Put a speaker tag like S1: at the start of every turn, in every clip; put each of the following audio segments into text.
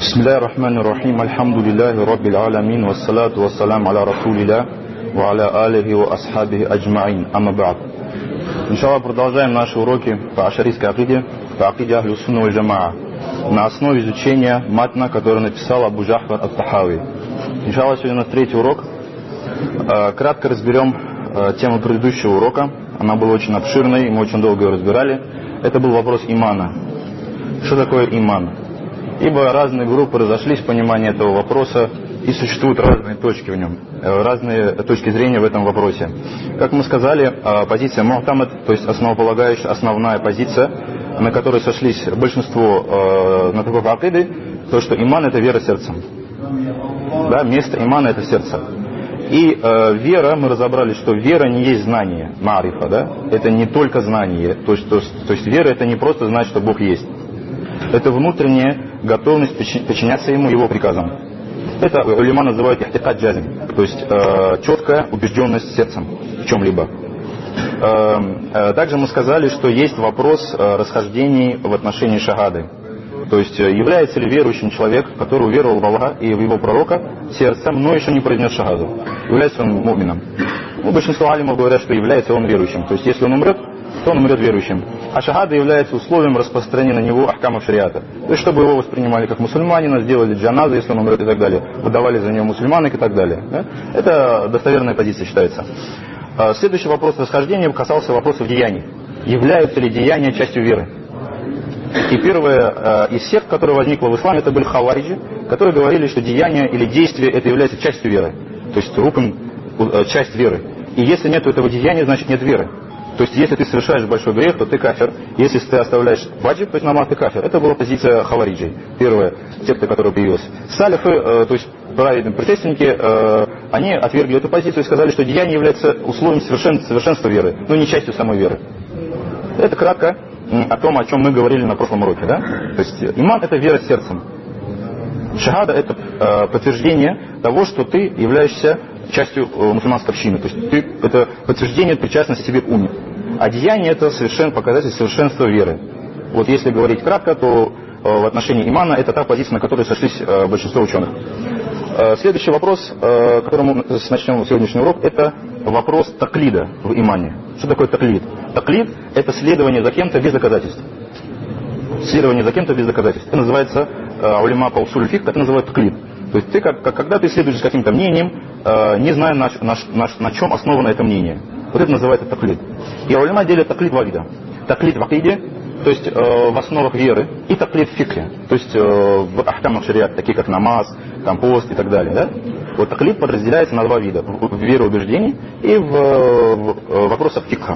S1: بسم الله الرحمن الرحيم الحمد لله رب العالمين والصلاة والسلام على رسول الله وعلى آله وأصحابه أجمعين أما بعد. Иншаллах, продолжаем наши уроки по ашарийской акиде, по акиде Ахлю Сунна валь Джамаа, на основе изучения матна, который написал Абу Джафар ат-Тахави. Иншаллах, сегодня у нас третий урок. Кратко разберем тему предыдущего урока. Она была очень обширной, мы очень долго ее разбирали. Это был вопрос имана. Что такое иман? Ибо разные группы разошлись в понимании этого вопроса, и существуют разные точки в нем, разные точки зрения в этом вопросе. Как мы сказали, позиция Му'тамад, то есть основополагающая, основная позиция, на которой сошлись большинство знатоков акиды, то, что иман — это вера сердцем. Да, место имана — это сердце. И вера, мы разобрали, что вера не есть знание, марифа, да? Это не только знание, то есть вера — это не просто знать, что Бог есть. Это внутренняя готовность подчиняться Ему, Его приказам. Это улема называют ихтикад джазм, то есть четкая убежденность сердцем в чем-либо. Также мы сказали, что есть вопрос расхождений в отношении шахады. То есть является ли верующим человек, который уверовал в Аллаха и в Его пророка сердцем, но еще не произнес шахаду? Является он му'мином? Большинство алимов говорят, что является он верующим. То есть если он умрет, то он умрет верующим. А шахада является условием распространения на него ахкамов шариата. То есть чтобы его воспринимали как мусульманина, сделали джаназу, если он умрет и так далее, выдавали за него мусульманок и так далее. Да? Это достоверная позиция считается. Следующий вопрос расхождения касался вопросов деяний. Являются ли деяния частью веры? И первая из сект, которая возникла в исламе, это были хавариджи, которые говорили, что деяние или действие это является частью веры. То есть рукн, часть веры. И если нет этого деяния, значит нет веры. То есть если ты совершаешь большой грех, то ты кафир. Если ты оставляешь ваджиб, то есть намаз, ты кафир. Это была позиция хавариджей. Первая секта, которая появилась. Салифы, то есть праведные предшественники, они отвергли эту позицию и сказали, что деяние является условием совершенства веры, но не частью самой веры. Это кратко о том, о чем мы говорили на прошлом уроке. Да? То есть иман — это вера сердцем. Шахада — это подтверждение того, что ты являешься частью мусульманской общины. То есть это подтверждение причастности тебе к уме. А деяние — это показатель совершенства веры. Вот если говорить кратко, то в отношении имана это та позиция, на которой сошлись большинство ученых. Следующий вопрос, которым мы начнем сегодняшний урок, это вопрос таклида в имане. Что такое таклид? Таклид — это следование за кем-то без доказательств. Следование за кем-то без доказательств. Это называется улема по усуль фикх, это называют таклид. То есть ты, когда ты следуешь за каким-то мнением, не зная, на чем основано это мнение. Вот это называется таклид. И улема делят таклид в два вида. Таклид в акиде, то есть в основах веры, и таклид в фикхе, то есть в ахкамах шариат, такие как намаз, там, пост и так далее. Да? Вот таклид подразделяется на два вида: в вероубеждении и в вопросах фикха.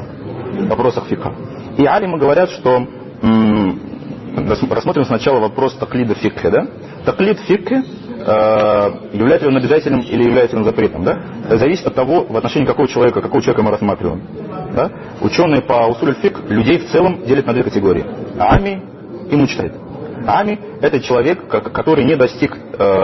S1: И алимы говорят, что рассмотрим сначала вопрос таклида в фикхе. Да? Таклид в фикхе является он обязательным или является он запретом, да? Зависит от того, в отношении какого человека мы рассматриваем. Да? Ученые по усуль фикх людей в целом делят на две категории: ами и муджтахид. Ами — это человек, который не достиг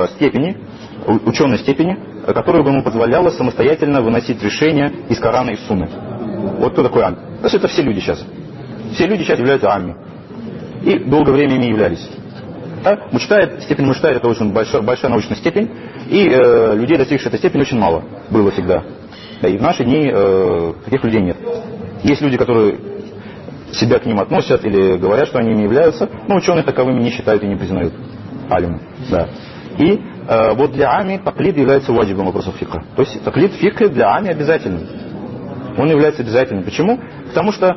S1: ученой степени, которая бы ему позволяла самостоятельно выносить решения из Корана и Сунны. Вот кто такой ами? То есть это все люди сейчас. Все люди сейчас являются ами. И долгое время ими являлись. Да? Степень муджтахид — это очень большая научная степень, и людей, достигших этой степени, очень мало было всегда. Да, и в наши дни таких людей нет. Есть люди, которые себя к ним относят или говорят, что они ими являются, но ученые таковыми не считают и не признают. Алим. Да. И вот для ами таклид является ваджибом вопросов фикха. То есть таклид фикха для ами обязательным. Он является обязательным. Почему? Потому что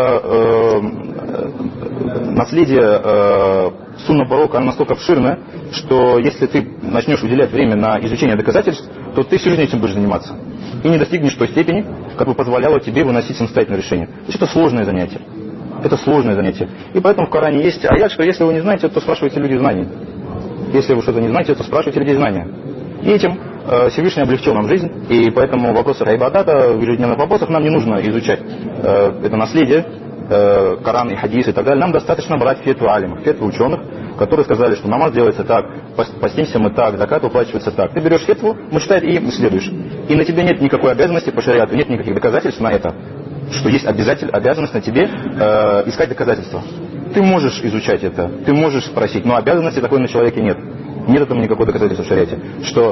S1: наследие сунна пророка, оно настолько обширное, что если ты начнешь уделять время на изучение доказательств, то ты всю жизнь этим будешь заниматься. И не достигнешь той степени, как бы позволяло тебе выносить самостоятельное решение. То есть это сложное занятие. Это сложное занятие. И поэтому в Коране есть аят, что если вы не знаете, то спрашивайте людей знаний. Если вы что-то не знаете, то спрашивайте людей знания. И этим Всевышний облегчил нам жизнь, и поэтому вопросы айбадата в ежедневных вопросах нам не нужно изучать это наследие, Коран и хадис и так далее. Нам достаточно брать фетву алимов, фетву ученых, которые сказали, что намаз делается так, постимся мы так, закат уплачивается так. Ты берешь фетву, муджтахид, и следуешь. И на тебе нет никакой обязанности по шариату, нет никаких доказательств на это, что есть обязанность на тебе искать доказательства. Ты можешь изучать это, ты можешь спросить, но обязанности такой на человеке нет. Нет этому никакой доказательства в шариате, что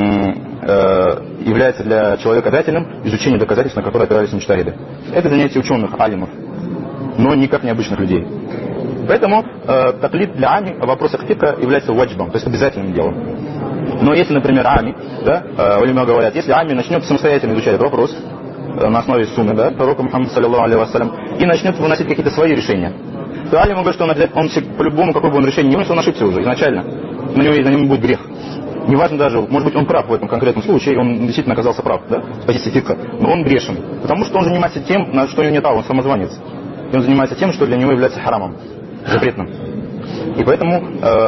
S1: является для человека обязательным изучение доказательств, на которые опирались муджтахиды. Это занятие ученых, алимов, но никак не обычных людей. Поэтому таклид для ами в вопросах фика является ваджибом, то есть обязательным делом. Но если, например, ами, да, улема говорят, если ами начнет самостоятельно изучать этот вопрос на основе сунны, да, пророка Мухаммада саллаллаху алейхи вассалям, и начнет выносить какие-то свои решения, то алим говорит, что он по-любому, какое бы он решение не вынес, он ошибся уже изначально. На него будет грех. Неважно даже, может быть, он прав в этом конкретном случае, он действительно оказался прав, да, с позиции фикха, но он грешен, потому что он занимается тем, на что у него нет права, он самозванец. И он занимается тем, что для него является харамом, запретным. И поэтому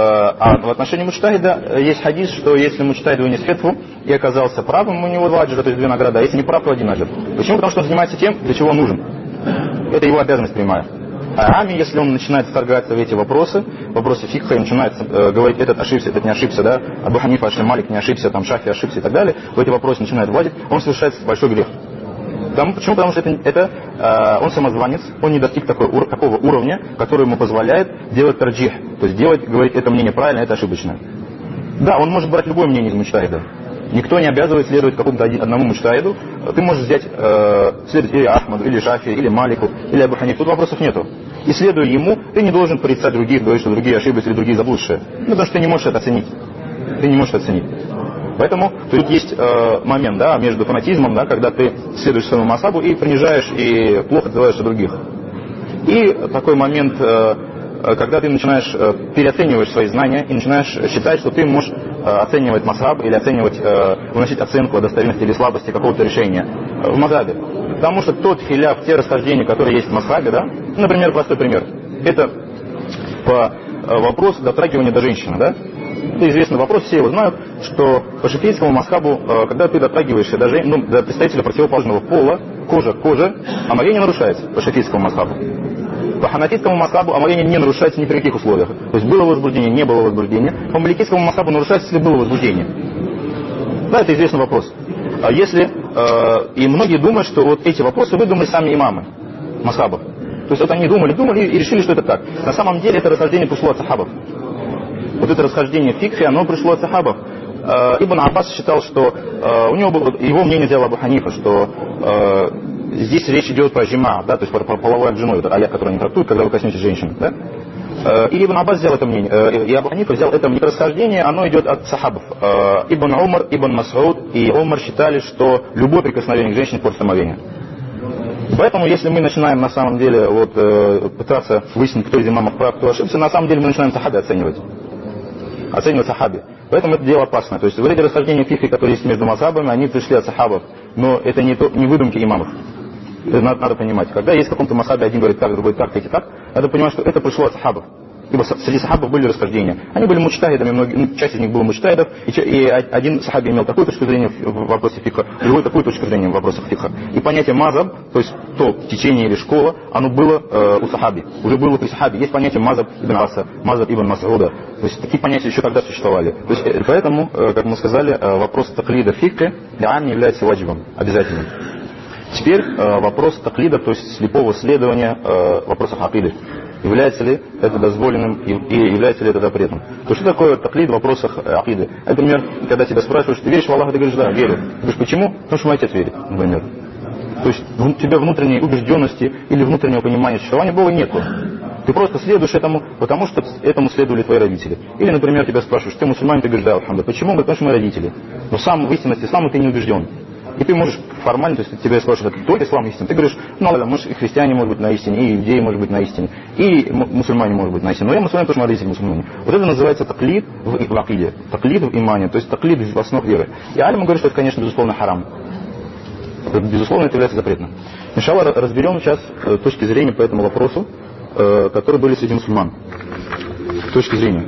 S1: в отношении муджтахида есть хадис, что если муджтахид вынес фетву и оказался правым, у него 2 аджра, то есть 2 награды, а если не прав, то 1 аджр. Почему? Потому что он занимается тем, для чего он нужен. Это его обязанность прямая. А ами, если он начинает вторгаться в эти вопросы фикха, и начинает говорить, этот ошибся, этот не ошибся, да, Абу Ханифа, Малик не ошибся, там Шафи ошибся и так далее, в эти вопросы начинает вводить, он совершает большой грех. Почему? Потому что он самозванец, он не достиг такого уровня, который ему позволяет делать тарджих, то есть говорить, это мнение правильно, это ошибочно. Да, он может брать любое мнение из муджтахида. Никто не обязывает следовать какому-то одному муджтахиду. Ты можешь взять, следовать или Ахмаду, или Шафи, или Малику, или Абу Ханифе. Тут вопросов нету. И следуя ему, ты не должен порицать других, говорить, что другие ошиблись или другие заблудшие. Потому что ты не можешь это оценить. Ты не можешь это оценить. Поэтому тут есть момент, да, между фанатизмом, да, когда ты следуешь своему масабу и принижаешь и плохо называешь других. И такой момент, когда ты начинаешь переоцениваешь свои знания и начинаешь считать, что ты можешь оценивать масаб или выносить оценку о достоверности или слабости какого-то решения в мазабе. Потому что тот хиляф, те расхождения, которые есть в масабе, да, например, простой пример, это по вопросу дотрагивания до женщины, да. Это известный вопрос, все его знают, что по шафиитскому масхабу, когда ты дотрагиваешься до представителя противоположного пола, кожа к коже, омовение нарушается по шафиитскому масхабу. По ханафитскому масхабу омовение не нарушается ни при каких условиях. То есть было возбуждение, не было возбуждения. По маликитскому масхабу нарушается, если было возбуждение. Да, это известный вопрос. И многие думают, что вот эти вопросы выдумали сами имамы масхабов. То есть вот они думали и решили, что это так. На самом деле это расхождение пришло от сахабов. Вот это расхождение в фикхе, оно пришло от сахабов. Ибн Аббас считал, что его мнение взял Абу Ханифа, что здесь речь идет про джима, да, то есть про половой акт женой, это аят, который они трактуют, когда вы коснетесь женщин. Да? И Ибн Аббас взял это мнение, и Абу Ханифа взял это мнение. Расхождение, оно идет от сахабов. Ибн Умар, Ибн Мас'уд и Умар считали, что любое прикосновение к женщине портит омовение. Поэтому, если мы начинаем на самом деле пытаться выяснить, кто из имамов прав, кто ошибся, на самом деле мы начинаем сахаби оценивать сахаби. Поэтому это дело опасное. То есть вот эти расхождения фикхи, которые есть между мазхабами, они пришли от сахабов, но это не выдумки имамов. Это надо понимать. Когда есть в каком-то мазхабе один говорит так, другой так, третий так, надо понимать, что это пришло от сахабов. Ибо среди сахабов были расхождения. Они были муджтахидами, часть из них была муджтахидов, и один сахаби имел такую точку зрения в вопросе фикха, другой такую точку зрения в вопросах фикха. И понятие мазаб, то есть то течение или школа, оно было у сахаби, уже было при сахаби. Есть понятие мазаб ибн Аса, мазаб ибн Мас'уда. То есть такие понятия еще тогда существовали. То есть, поэтому, как мы сказали, вопрос таклида фикха для ами является ваджибом, обязательным. Теперь вопрос таклида, то есть слепого следования в вопросах акиды. Является ли это дозволенным и является ли это запретным? То что такое таклид в вопросах акиды? Например, когда тебя спрашивают, ты веришь в Аллаха, ты говоришь, да, верю. Ты говоришь, почему? Потому что мой отец верит, например. То есть у тебя внутренней убежденности или внутреннего понимания существования Бога нету. Ты просто следуешь этому, потому что этому следовали твои родители. Или, например, тебя спрашивают, ты мусульманин, ты говоришь, да, алхамдулилlah. Почему? Потому что мои родители. Но сам в истинности ислама ты не убежден. И ты можешь формально, то есть тебя спрашивают, кто ислам истинный? Ты говоришь, может и христиане может быть на истине, и иудеи может быть на истине, и мусульмане может быть на истине. Но я мусульманин, потому что мои родители мусульмане. Вот это называется таклид в акиде, таклид в имане, то есть таклид в основах веры. И алимы говорят, что это, конечно, безусловно харам. Безусловно, это является запретным. Иншаллах, разберем сейчас точки зрения по этому вопросу, которые были среди мусульман. Точки зрения.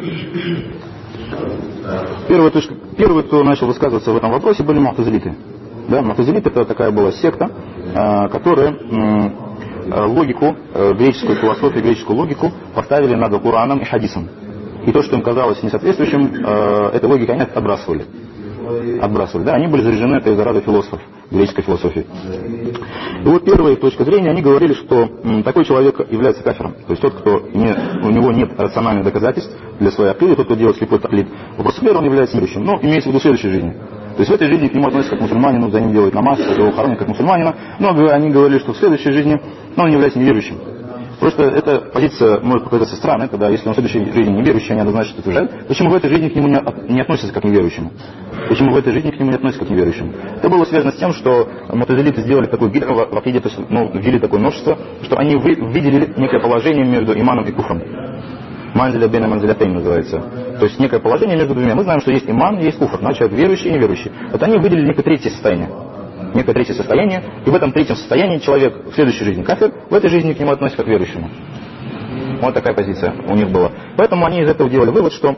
S1: Первый, кто начал высказываться в этом вопросе, были му'тазилиты. Да, му'тазилиты — это такая была секта, которая логику, греческую философию, греческую логику поставили над Кораном и хадисом. И то, что им казалось несоответствующим, этой логикой они отбрасывали. Да, они были заряжены этой заразой философов. греческой философии. И вот первая точка зрения, они говорили, что такой человек является кафиром. То есть тот, кто у него нет рациональных доказательств для своей акиды, тот, кто делает слепой таклид вопросу веры, он является верующим. Но имеется в виду следующей жизни. То есть в этой жизни к нему относятся как мусульманину, за ним делают намаз, его хоронят как мусульманина, но они говорили, что в следующей жизни он является неверующим. Просто эта позиция может показаться странной, когда если он в следующей жизни неверующий, они однозначно утверждают, почему в этой жизни к нему не относятся как к неверующему? Почему в этой жизни к нему не относятся как к неверующему? Это было связано с тем, что мутазилиты сделали такой гидр в акиде, то есть ввели такое множество, что они выделили некое положение между иманом и куфром. Манзиля бена манзилятейн называется. То есть некое положение между двумя. Мы знаем, что есть иман, есть куфр, человек верующий и неверующий. Вот они выделили некое третье состояние. Некое третье состояние, и в этом третьем состоянии человек в следующей жизни кафир, в этой жизни к нему относится как к верующему. Вот такая позиция у них была. Поэтому они из этого делали вывод, что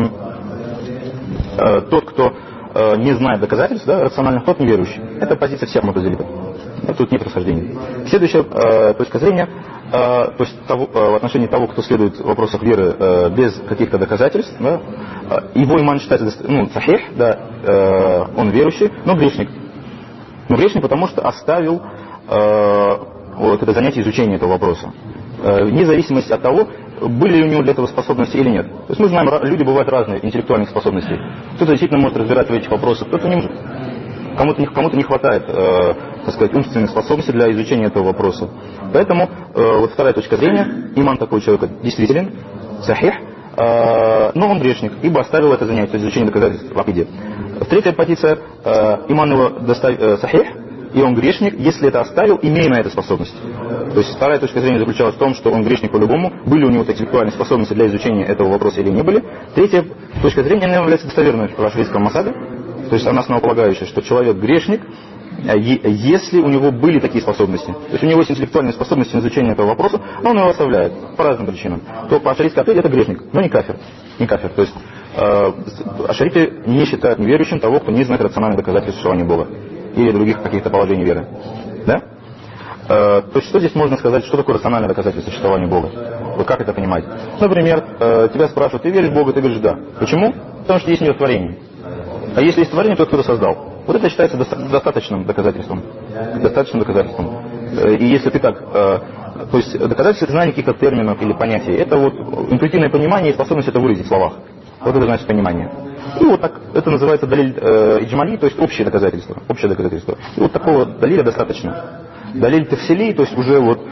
S1: тот, кто не знает доказательств, да, рациональных, тот неверующий. Это позиция всех мутазилитов. Тут нет расхождений. Следующая точка зрения, то есть в отношении того, кто следует в вопросах веры без каких-то доказательств, да, его иман считается сахих, да, он верующий, но грешник. Но грешник, потому что оставил вот это занятие изучения этого вопроса. Вне зависимости от того, были ли у него для этого способности или нет. То есть мы знаем, люди бывают разные, интеллектуальных способностей. Кто-то действительно может разбирать в этих вопросах, кто-то не может. Кому-то не хватает, так сказать, умственных способностей для изучения этого вопроса. Поэтому вот вторая точка зрения, иман такого человека действителен, сахих, но он грешник, ибо оставил это занятие, то есть изучение доказательств в акиде. Третья позиция, иман его сахих, и он грешник, если это оставил, имея на это способность. То есть вторая точка зрения заключалась в том, что он грешник по-любому, были у него интеллектуальные способности для изучения этого вопроса или не были. Третья точка зрения, она является достоверной в ашарийском масабе, то есть она основополагающая, что человек грешник, если у него были такие способности. То есть у него есть интеллектуальные способности на изучение этого вопроса, но он его оставляет по разным причинам. То по ашарийской акиде это грешник, но не кафир. Не кафир. То есть ашариты не считают неверующим того, кто не знает рациональных доказательств существования Бога или других каких-то положений веры. Да? То есть что здесь можно сказать, что такое рациональное доказательство существования Бога? Вот как это понимать? Например, тебя спрашивают, ты веришь в Бога, ты говоришь да. Почему? Потому что есть у него творение. А если есть творение, то кто-то создал. Вот это считается достаточным доказательством. Достаточным доказательством. И если ты так, то есть доказательство знания каких-то терминов или понятий, это вот интуитивное понимание и способность это выразить в словах. Вот это значит понимание. И вот так, это называется далиль иджмали, то есть общее доказательство. Общее доказательство. И вот такого далиля достаточно. Далиль тафсили, то есть уже вот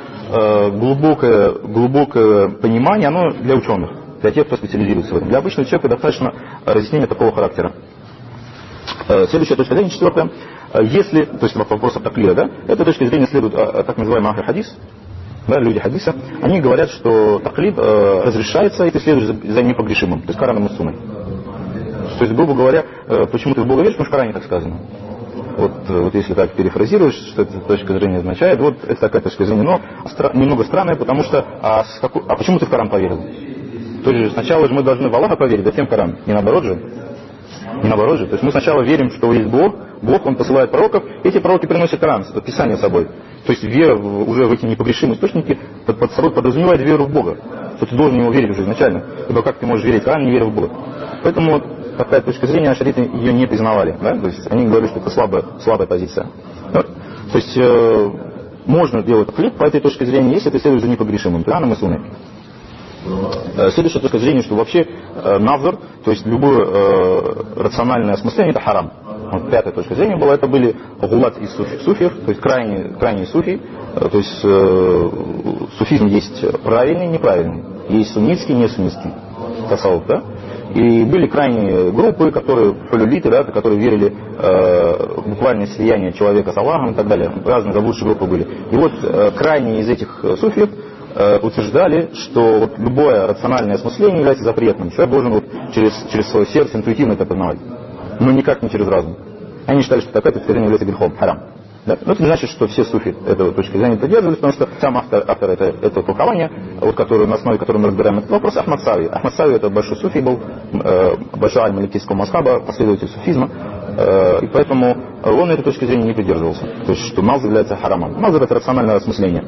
S1: глубокое понимание, оно для ученых, для тех, кто специализируется в этом. Для обычного человека достаточно разъяснения такого характера. Следующая точка зрения, четвертая. Если, то есть вопрос таклида, да, эта точка зрения следует так называемый ахли-хадис, да, люди хадиса, они говорят, что таклид разрешается, и ты следуешь за непогрешимым, то есть Кораном и Сунной. То есть, грубо говоря, почему ты в Бога веришь, потому что в Коране так сказано. Вот если так перефразируешь, что эта точка зрения означает, вот это такая точка зрения, но немного странная, потому что, почему ты в Коран поверил? То есть сначала же мы должны в Аллаха поверить, затем в Коран, не наоборот же. Не наоборот же. То есть мы сначала верим, что есть Бог, Он посылает пророков, эти пророки приносят Коран, Писание с собой. То есть вера уже в эти непогрешимые источники под собой подразумевает веру в Бога. Что ты должен в него верить уже изначально. Ибо как ты можешь верить в Коран, не веря в Бога? Поэтому вот такая точка зрения, ашариты ее не признавали. Да? То есть они говорили, что это слабая позиция. Да? То есть можно делать клип по этой точке зрения, если ты следуешь за непогрешимым Кораном и Сунной. Следующая точка зрения, что вообще навзор, то есть любое рациональное осмысление, это харам. Вот пятая точка зрения была, это были гулат из суфиев, то есть крайние суфи, то есть суфизм есть правильный, неправильный, есть суннитский, не суннитский тасауф, да? И были крайние группы, которые халюлиты, да, которые верили в буквальное слияние человека с Аллахом и так далее. Разные заблудшие группы были. И вот крайние из этих суфиев утверждали, что вот любое рациональное осмысление является запретным. Человек должен вот через свое сердце интуитивно это познавать, но никак не через разум. Они считали, что такое утверждение является грехом, харам. Да? Но это не значит, что все суфи этого точки зрения придерживались, потому что сам автор этого толкования, вот, на основе которого мы разбираем этот вопрос, Ахмад Сави. Ахмад Сави это большой суфи был, большой аль-маликийского масхаба, последователь суфизма, и поэтому он этой точки зрения не придерживался. То есть, что назар является харамом. Назар это рациональное осмысление.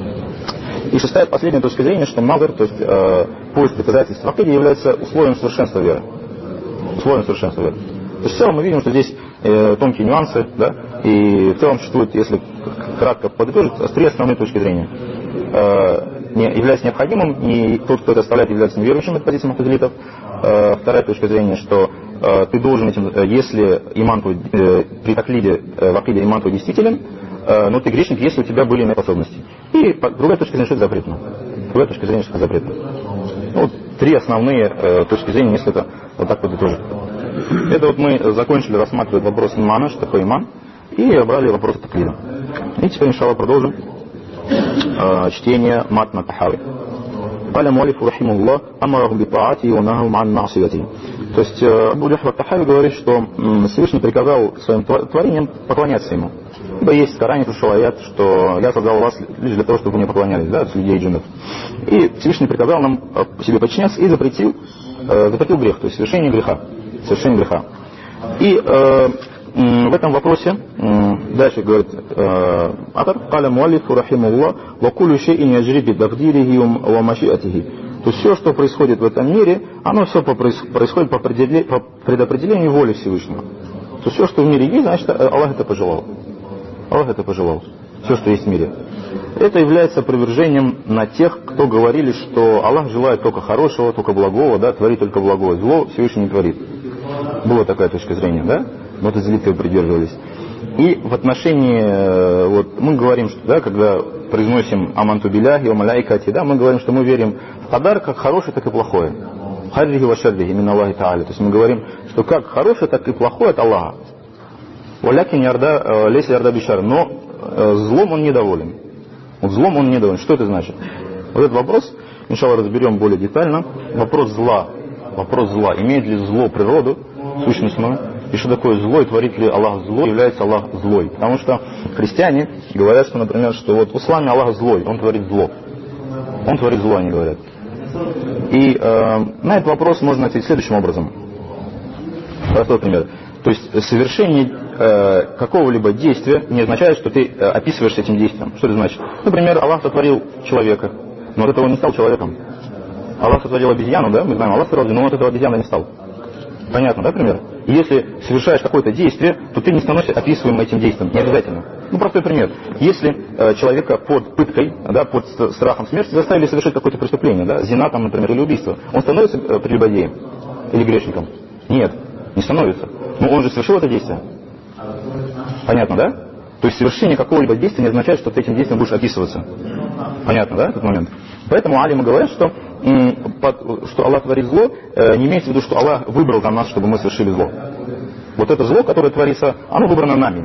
S1: И шестая, последняя точка зрения, что назар, то есть поиск доказательств в акиде является условием совершенства веры. Условием совершенства веры. То есть в целом мы видим, что здесь тонкие нюансы, да, И в целом существует, если кратко подытожить, три основные точки зрения. Не является необходимым, и тот, кто это оставляет, является неверующим, это позиция му'тазилитов. Вторая точка зрения, что ты должен этим, если иман твой, при таклиде в акиде иман твой действителен, но ты грешник, если у тебя были иные способности. И другая точка зрения, что это запретно. Другая точка зрения, что это запретно. Вот три основные точки зрения, если это вот так подытожить. Это вот мы закончили рассматривать вопрос имана, что такое иман, и брали вопрос таклида. И теперь, иншаллах, продолжим чтение матна Тахави. Каля муалифу рахимуллах амараху битаати ва наху ан ма'сияти. То есть Абу Джафар Тахави говорит, что Всевышний приказал своим творениям поклоняться ему. Ибо есть в Коране пришел аят, что я создал вас лишь для того, чтобы вы мне поклонялись, да, от людей и джиннов. И Всевышний приказал нам себе подчиняться и запретил грех, то есть совершение греха. Совершение греха. И в этом вопросе дальше говорит автор: «Каля муалифу рахимуллах ва куллю шейин яджри би тагдирихи ва машиатихи». То есть все, что происходит в этом мире, оно все происходит по предопределению воли Всевышнего. То есть все, что в мире есть, значит, Аллах это пожелал. Аллах это пожелал. Все, что есть в мире. Это является опровержением на тех, кто говорили, что Аллах желает только хорошего, только благого, да, творит только благое. Зло Всевышний не творит. Была такая точка зрения, да? Му'тазилиты придерживались. И в отношении, вот мы говорим, что, да, когда произносим аманту билляхи ва малайкати, да, мы говорим, что мы верим в кадар как хорошее, так и плохое. Харрихи ва шаррихи мин Аллахи та'аля. То есть мы говорим, что как хорошее, так и плохое от Аллаха. Валякин ярда, леся ярда бишар. Но злом он недоволен. Вот злом он недоволен. Что это значит? Вот этот вопрос, иншаллах, разберем более детально. Вопрос зла. Имеет ли зло природу, сущностную? И что такое зло, и творит ли Аллах зло, является Аллах злой? Потому что христиане говорят, что, например, что вот в исламе Аллах злой, он творит зло. Он творит зло, они говорят. И на этот вопрос можно ответить следующим образом. Простой пример. То есть совершение какого-либо действия не означает, что ты описываешься этим действием. Что это значит? Например, Аллах сотворил человека, но от этого он не стал человеком. Аллах сотворил обезьяну, да, мы знаем, Аллах сотворил, но от этого обезьяна не стал. Понятно, да, пример? И если совершаешь какое-то действие, то ты не становишься описываемым этим действием. Не обязательно. Ну, простой пример. Если человека под пыткой, да, под страхом смерти заставили совершить какое-то преступление, да, зина, там, например, или убийство, он становится прелюбодеем или грешником? Нет, не становится. Но он же совершил это действие. Понятно, да? То есть совершение какого-либо действия не означает, что ты этим действием будешь описываться. Понятно, да, этот момент? Поэтому алимы говорят, что Аллах творит зло, не имеется в виду, что Аллах выбрал за нас, чтобы мы совершили зло. Вот это зло, которое творится, оно выбрано нами.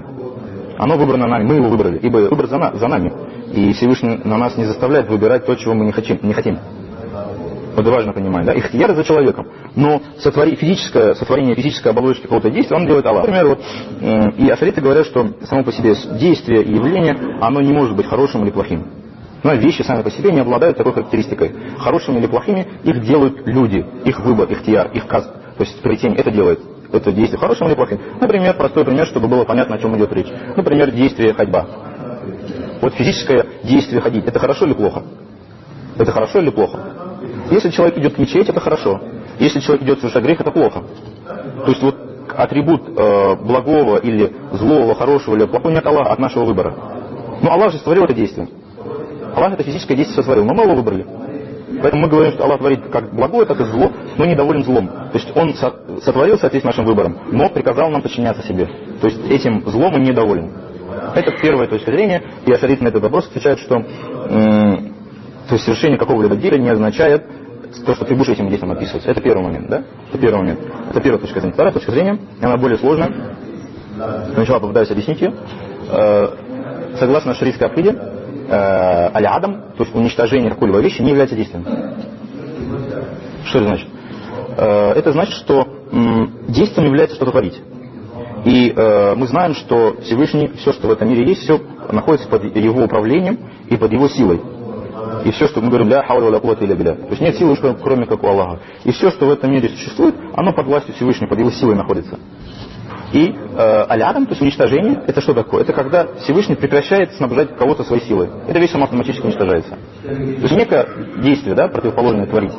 S1: Мы его выбрали, ибо выбор за нами. И Всевышний на нас не заставляет выбирать то, чего мы не хотим. Вот важно понимать, да? Ихтияр за человеком. Но сотворение физической оболочки какого-то действия, он делает Аллах. Например, вот, и ашариты говорят, что само по себе действие и явление, оно не может быть хорошим или плохим. Но вещи сами по себе не обладают такой характеристикой. Хорошими или плохими их делают люди, их выбор, ихтияр, их касб. То есть приобретение это делает. Это действие хорошим или плохим. Например, простой пример, чтобы было понятно, о чем идет речь. Например, действие ходьба. Вот физическое действие ходить, это хорошо или плохо? Это хорошо или плохо? Если человек идет к мечети, это хорошо. Если человек идет совершать грех, это плохо. То есть вот атрибут благого или злого, хорошего или плохого нет Аллаха от нашего выбора. Но Аллах же створил это действие. Аллах это физическое действие сотворил, но мы его выбрали. Поэтому мы говорим, что Аллах творит как благое, так и зло, но недоволен злом. То есть Он сотворил в соответствии с нашим выбором, но приказал нам подчиняться себе. То есть этим злом Он недоволен. Это первая точка зрения, и ашариты на этот вопрос отвечают, что то есть совершение какого-либо дела не означает то, что ты будешь этим действием описываться. Это первый момент, да? Это первый момент. Это первая точка зрения. Вторая точка зрения, она более сложная. Сначала попытаюсь объяснить ее. Согласно шарийской акиде, аль-адам, то есть уничтожение какой-либо вещи, не является действием. Что это значит? Это значит, что действием является что-то творить. И мы знаем, что Всевышний, все, что в этом мире есть, все находится под его управлением и под его силой. И все, что мы говорим, ля хауля ва ля куввата илля билля. То есть нет силы, кроме как у Аллаха. И все, что в этом мире существует, оно под властью Всевышнего, под его силой находится. И аль-адам, то есть уничтожение, это что такое? Это когда Всевышний прекращает снабжать кого-то своей силой. Эта вещь сама автоматически уничтожается. То есть некое действие, да, противоположное творить,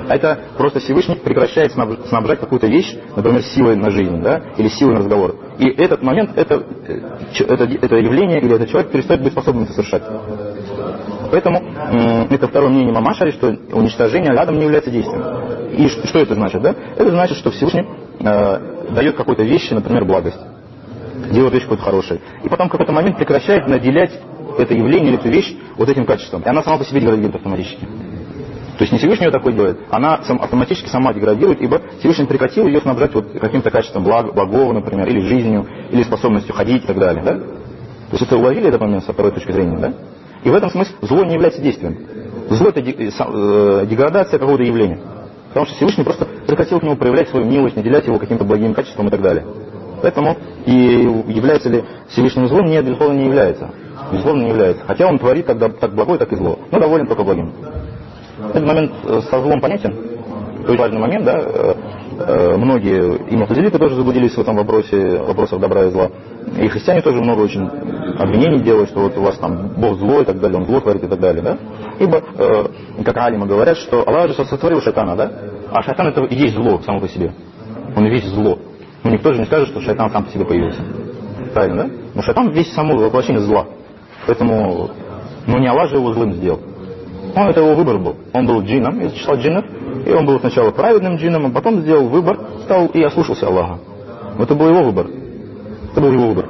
S1: Это просто Всевышний прекращает снабжать какую-то вещь, например, силой на жизнь, да, или силой на разговор. И этот момент, это явление или этот человек перестает быть способным это совершать. Поэтому это второе мнение имама Ашари, что уничтожение рядом не является действием. И что это значит? Да? Это значит, что Всевышний дает какой-то вещи, например, благость, делает вещь какой-то хорошей. И потом в какой-то момент прекращает наделять это явление или эту вещь вот этим качеством. И она сама по себе деградирует автоматически. То есть не Всевышний ее такой делает, она автоматически сама деградирует, ибо Всевышний прекратил ее снабжать вот каким-то качеством благого, например, или жизнью, или способностью ходить и так далее. Да? То есть это уловили этот момент со второй точки зрения, да? И в этом смысле зло не является действием. Зло это деградация какого-то явления. Потому что Всевышний просто прекратил к нему проявлять свою милость, наделять его каким-то благим качеством и так далее. Поэтому и является ли Всевышним злом? Нет, безусловно, не является. Безусловно, не является. Хотя он творит тогда так благое, так и зло. Но доволен только благим. Этот момент со злом понятен. Это очень важный момент, да. Многие и му'тазилиты тоже заблудились в этом вопросах добра и зла. И христиане тоже много очень обвинений делают, что вот у вас там Бог злой и так далее, он зло творит и так далее, да. Ибо, как алимы говорят, что Аллах же сотворил шайтана, да. А шайтан это и есть зло само по себе. Он и весь зло. Но никто же не скажет, что шайтан сам по себе появился. Правильно, да? Но шайтан весь само воплощение зла. Поэтому, не Аллах же его злым сделал. Это его выбор был. Он был джинном из числа джиннов, и он был сначала праведным джинном, а потом сделал выбор, стал и ослушался Аллаха. Это был его выбор. Это был его выбор.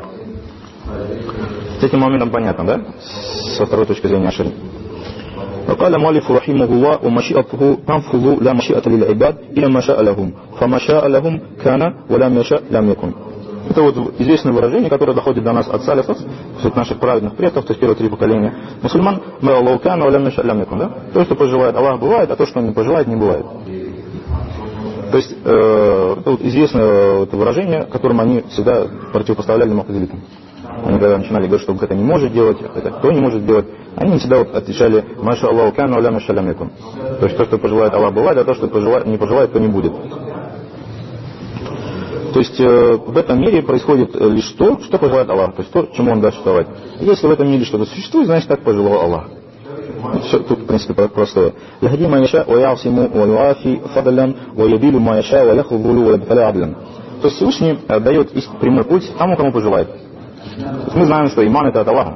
S1: С этим моментом понятно, да? Со второй точки зрения Ашари. وقال مؤلف رحمه الله ومشيئته تنفذ لا مشيئة للعباد إلى ما شاء لهم فما شاء لهم كان ولم يشاء لم يكن. Это вот известное выражение, которое доходит до нас от салифов, от наших праведных предков, то есть первые 3 поколения мусульман, да? То, что пожелает Аллах, бывает, а то, что он не пожелает, не бывает. То есть это вот известное выражение, которым они всегда противопоставляли му'тазилитам. Они когда начинали говорить, что это не может делать, это кто не может делать, они всегда вот отвечали «Маша Аллаху кана ва ля маша лям якун». То есть то, что пожелает Аллах, бывает, а то, что не пожелает, то не будет. То есть в этом мире происходит лишь то, что пожелает Аллах, то есть то, чему он даст существовать. Если в этом мире что-то существует, значит так пожелал Аллах. Все тут в принципе простое. То есть Всевышний дает прямой путь тому, кому пожелает. Мы знаем, что иман это от Аллаха.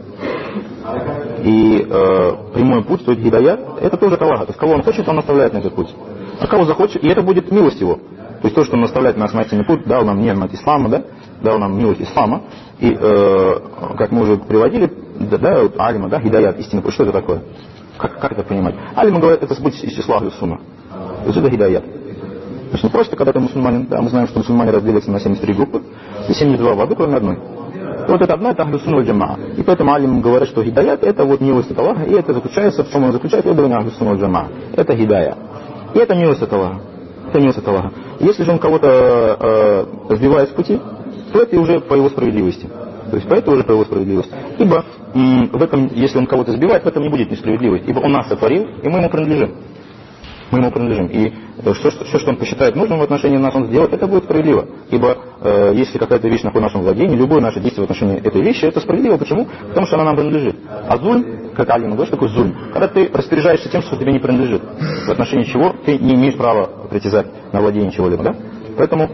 S1: И прямой путь, то есть гидаят, это тоже от Аллаха. То есть кого он хочет, он наставляет на этот путь. А кого захочет, и это будет милость его. То есть то, что он наставляет нас на истинный путь, дал нам нермат ислама, да? Дал нам милость ислама. И, как мы уже приводили, да, алима, да, гидаят, истинный путь. Что это такое? Как это понимать? Алима говорят, это путь из числа ахлю-сунна. То есть это гидаят. То есть не просто, когда ты мусульманин, да, мы знаем, что мусульмане разделяются на 73 группы, и 72 в одну, кроме одной. Вот это одна, это ахлю-сунна валь джамаа. И поэтому алим говорят, что гидаят, это вот милость от Аллаха, и это заключается, в чем он заключает выбрание ахлю-сунна валь джамаа. Это гидая. И это милость от Аллаха. Это милость от Аллаха. Если же он кого-то сбивает с пути, то это уже по его справедливости. То есть это уже по его справедливости. Ибо в этом, если он кого-то сбивает, в этом не будет несправедливости. Ибо он нас сотворил, и мы ему принадлежим. Мы ему принадлежим. И все, что он посчитает нужным в отношении нас, он сделает, это будет справедливо. Ибо если какая-то вещь находится в нашем владении, любое наше действие в отношении этой вещи, это справедливо. Почему? Потому что она нам принадлежит. А зульм, как Алим говорит, что такое зульм? Когда ты распоряжаешься тем, что тебе не принадлежит, в отношении чего ты не имеешь права притязать на владение чего-либо. Да? Поэтому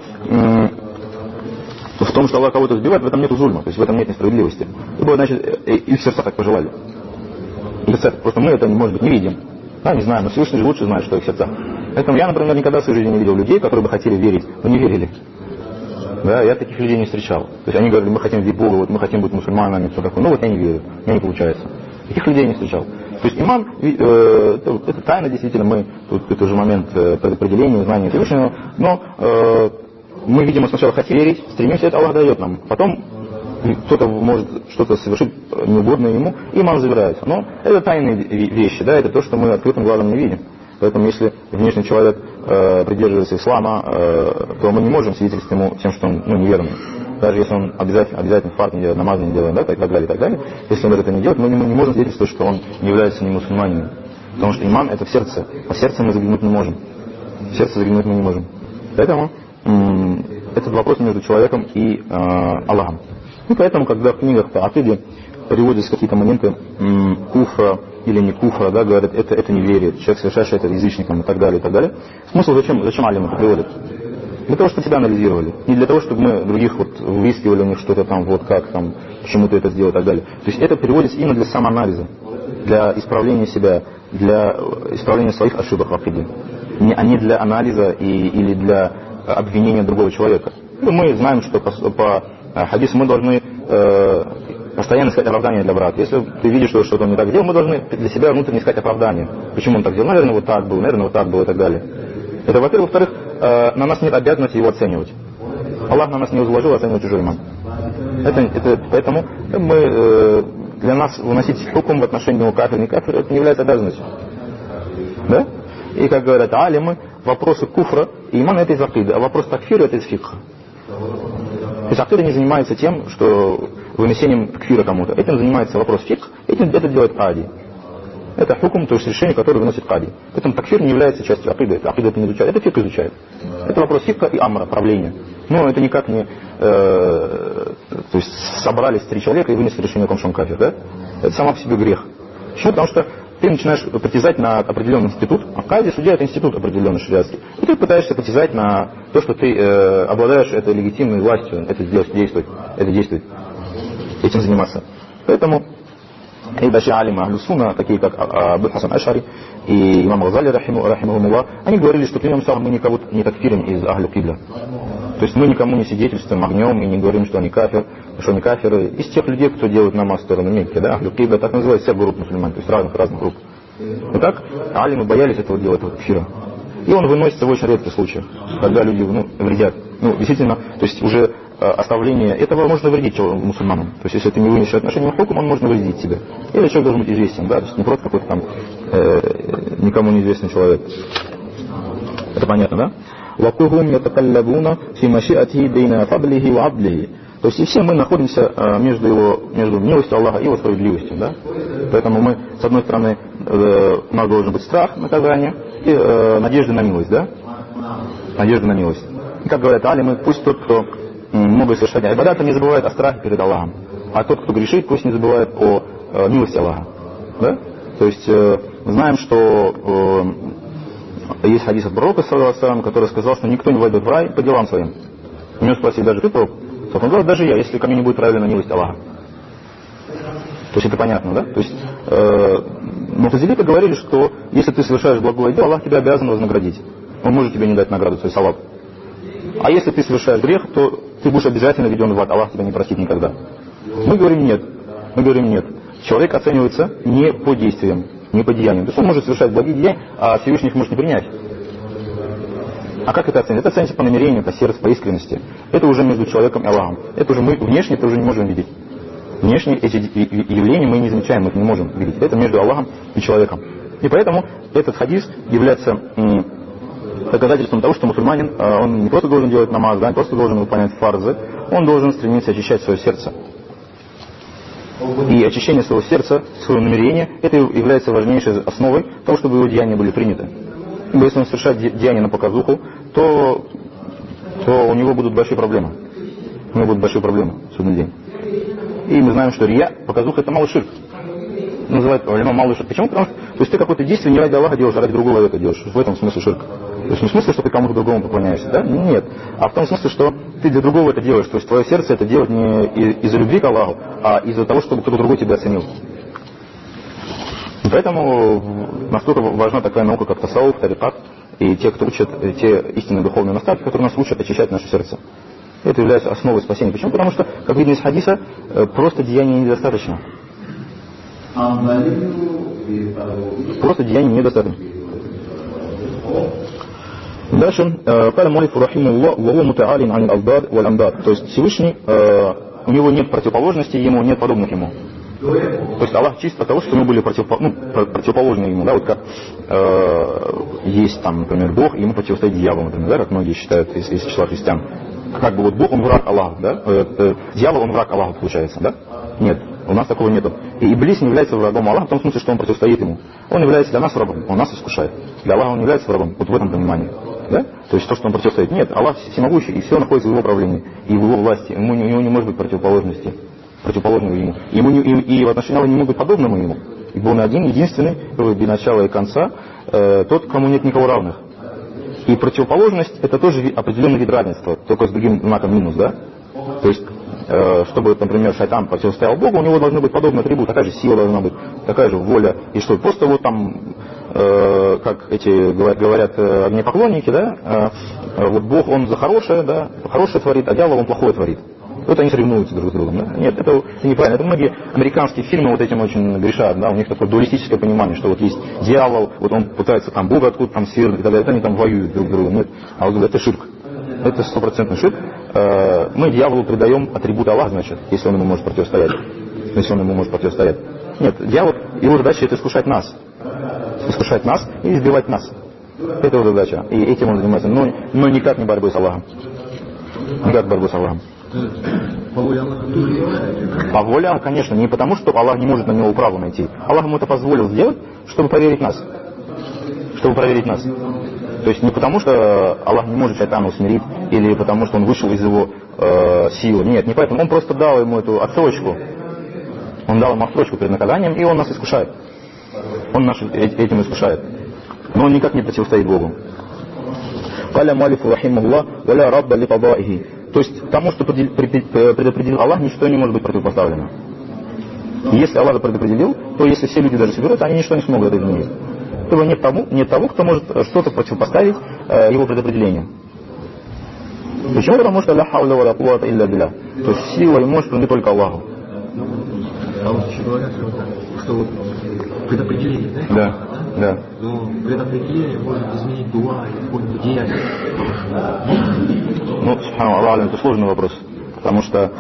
S1: в том, что Аллах кого-то сбивает, в этом нет зульма, то есть в этом нет несправедливости. Ибо, значит, их сердца так пожелали. Их сердца, просто мы это, может быть, не видим. Да, не знаю, но Всевышний же лучше знает, что их сердца. Поэтому я, например, никогда в своей жизни не видел людей, которые бы хотели верить, но не верили. Да, я таких людей не встречал. То есть они говорили, мы хотим видеть Бога, вот мы хотим быть мусульманами, все такое. Ну вот я не верю, у меня не получается. Таких людей не встречал. То есть иман, это тайна, действительно, мы, тут это уже момент предопределения, знания Всевышнего, но мы, видимо, сначала хотим верить, стремимся, это Аллах дает нам. Потом кто-то может что-то совершить неугодное ему, и иман забирается. Но это тайные вещи, да, это то, что мы открытым глазом не видим. Поэтому если внешний человек придерживается ислама, то мы не можем свидетельствовать ему тем, что он неверный. Даже если он обязательно фарт не делает, намаз не делает, да, так далее, так далее. Если он это не делает, мы не можем свидетельствовать, что он не является не мусульманином. Потому что иман это в сердце, а в сердце мы заглянуть не можем. В сердце заглянуть мы не можем. Поэтому этот вопрос между человеком и Аллахом. И поэтому, когда в книгах по акиде переводятся какие-то моменты куфра или не куфра, да, говорят, это неверие, человек совершающий это язычником и так далее, и так далее. Смысл зачем алимы это приводят? Для того, чтобы себя анализировали. Не для того, чтобы мы других вот выискивали у них что-то там, вот как там, почему ты это сделал и так далее. То есть это переводится именно для самоанализа, для исправления себя, для исправления своих ошибок в акиде, а не для анализа или для обвинения другого человека. Мы знаем, что по хадису мы должны постоянно искать оправдание для брата. Если ты видишь, что что-то он не так делал, мы должны для себя внутренне искать оправдание. Почему он так делал? Наверное, вот так был, наверное, вот так было и так далее. Это, во-первых. Во-вторых, на нас нет обязанности его оценивать. Аллах на нас не возложил оценивать чужой иман. Поэтому для нас выносить хукм в отношении него кафир, не кафир, это не является обязанностью. Да? И как говорят алимы, вопросы куфра и имана это из акиды, а вопрос такфира это из фикха. То есть акида не занимается тем, что вынесением такфира кому-то. Этим занимается вопрос фикх, это делает кади. Это хукм, то есть решение, которое выносит кади. Поэтому такфир не является частью акиды. Акида это не изучает, это фикх изучает. Это вопрос фикха и амра, правления. Но это никак не... то есть собрались 3 человека и вынесли решение о том, что он кафир, да? Это сама по себе грех. Почему? Потому что ты начинаешь притязать на определенный институт, а кади, судья, это институт определенный шариатский. И ты пытаешься притязать на то, что ты обладаешь этой легитимной властью, это действовать, этим заниматься. Поэтому и большие алимы Ахлю Сунна, такие как Абу Хасан Ашари и имам Газали, рахимахумуллах, они говорили, что при нем самом мы никого не такфирим из Ахлю Кибля. То есть мы никому не свидетельствуем огнем и не говорим, что они кафиры. Из тех людей, кто делает намаз в сторону Мекки, да, Ахлю Кибля, так называется вся группа мусульман, то есть разных групп. Итак, алимы боялись этого дела, этого такфира. И он выносится в очень редких случаях, когда люди вредят. Действительно, то есть уже оставление этого можно вредить мусульманам. То есть если ты не вынесешь отношение к хукму, он можно вредить тебе. Или человек должен быть известен, да, то есть не просто какой-то там никому неизвестный человек. Это понятно, да? وَقُهُمْ يَتَقَلَّبُونَ فِي مَشِيئَتِهِ بَيْنَ فَضْلِهِ وَعَدْلِهِ. То есть и все мы находимся между милостью Аллаха и его справедливостью, да? Поэтому мы, с одной стороны, у нас должен быть страх, наказание и надежда на милость, да? Надежда на милость. И как говорят алимы, пусть тот, кто много совершает айбадата, не забывает о страхе перед Аллахом. А тот, кто грешит, пусть не забывает о милости Аллаха. Да? То есть знаем, что есть хадис от пророка, который сказал, что никто не войдет в рай по делам своим. У него спросили, даже ты пророк? Он говорит, даже я, если ко мне не будет проявлена милость Аллаха. То есть это понятно, да? То есть мутазилиты говорили, что если ты совершаешь благое дело, Аллах тебя обязан вознаградить. Он может тебе не дать награду, то есть саваб. А если ты совершаешь грех, то ты будешь обязательно введен в ад, Аллах тебя не простит никогда. Мы говорим нет. Человек оценивается не по действиям, не по деяниям. То есть он может совершать благие деяния, а Всевышний их может не принять. А как это оценить? Это оценится по намерению, по сердцу, по искренности. Это уже между человеком и Аллахом. Это уже мы внешне это уже не можем видеть. Внешне эти явления мы не замечаем, мы их не можем видеть. Это между Аллахом и человеком. И поэтому этот хадис является доказательством того, что мусульманин, он не просто должен делать намаз, да, не просто должен выполнять фарзы, он должен стремиться очищать свое сердце. И очищение своего сердца, своего намерения, это является важнейшей основой того, чтобы его деяния были приняты. Ибо если он совершает деяния на показуху, то у него будут большие проблемы. У него будут большие проблемы в судный день. И мы знаем, что рия, показуха, это малый ширк. Называют малый ширк. Почему? Потому что то есть ты какое-то действие не ради Аллаха делаешь, а ради другого это делаешь. В этом смысл ширка. То есть не в смысле, что ты кому-то другому поклоняешься, да? Нет. А в том смысле, что ты для другого это делаешь. То есть твое сердце это делает не из-за любви к Аллаху, а из-за того, чтобы кто-то другой тебя оценил. И поэтому настолько важна такая наука, как тасауф, тарикат, и те, кто учат, те истинные духовные наставники, которые нас учат очищать наше сердце. Это является основой спасения. Почему? Потому что, как видно из хадиса, просто деяния недостаточно. Просто деяний недостаточно. Дальше, قال مؤلف رحمه الله وهو متعال عن الأضداد والأنداد. То есть Всевышний, у него нет противоположностей ему, нет подобных ему. То есть Аллах чист от того, что мы были противоположны ему, да, вот как есть там, например, Бог, и ему противостоит дьявол, например, да, как многие считают из числа христиан. Как бы вот Бог, он враг Аллаха, да? Дьявол, он враг Аллаха, получается, да? Нет, у нас такого нету. И Иблис не является врагом Аллаха в том смысле, что он противостоит ему. Он является для нас врагом, он нас искушает. Для Аллаха он не является врагом, вот в этом понимании. Да? То есть то, что он противостоит. Нет, Аллах всемогущий, и все находится в его управлении, и в его власти. У него не может быть противоположности. противоположного ему. И в отношении Аллаха не может быть подобному ему. Ибо он один, единственный, без начала и конца, тот, кому нет никого равных. И противоположность — это тоже определенный вид равенства, только с другим знаком минус, да? То есть, чтобы, например, шайтан противостоял Богу, у него должны быть подобные атрибуты, такая же сила должна быть, такая же воля. И что, просто вот там, как эти говорят огнепоклонники, да, вот Бог, он за хорошее, да, хорошее творит, а дьявол, он плохое творит. Вот они соревнуются друг с другом. Да? Нет, это неправильно. Это многие американские фильмы вот этим очень грешат. Да? У них такое дуалистическое понимание, что вот есть дьявол, вот он пытается там Бога откуда там свергнуть, и так далее. Это они там воюют друг с другом. Нет. А вот это ширк. Это 100% ширк. Мы дьяволу придаем атрибут Аллаха, значит, если он ему может противостоять. Если он ему может противостоять. Нет, дьявол, его задача — это искушать нас. Искушать нас и избивать нас. Это его задача. И этим он занимается. Но никак не борьбой с Аллахом. Никак борьбой с Аллахом.
S2: По воле Аллаха тоже решает.
S1: По воле Аллаха, конечно, не потому, что Аллах не может на него управу найти. Аллах ему это позволил сделать, чтобы проверить нас. Чтобы проверить нас. То есть не потому, что Аллах не может шайтана усмирить, или потому, что он вышел из его силы. Нет, не поэтому. Он просто дал ему эту отсрочку. Он дал ему отсрочку перед наказанием, и он нас искушает. Он нас этим искушает. Но он никак не противостоит Богу. قال مالك رحمه الله ولا رب لقضائه. То есть тому, что предопределил Аллах, ничто не может быть противопоставлено. И если Аллах предопределил, то если все люди даже соберутся, они ничто не смогут это изменить. То нет того, кто может что-то противопоставить его предопределению. Почему? Потому что ля хауля ва ля куввата илля билля. То есть сила и мощь принадлежит только Аллаху.
S2: А вот еще говорят, что вот предопределение, да?
S1: Да, да.
S2: Но предопределение может изменить дуа или какое-нибудь деяние.
S1: Ну, субханаллах, это сложный вопрос, потому что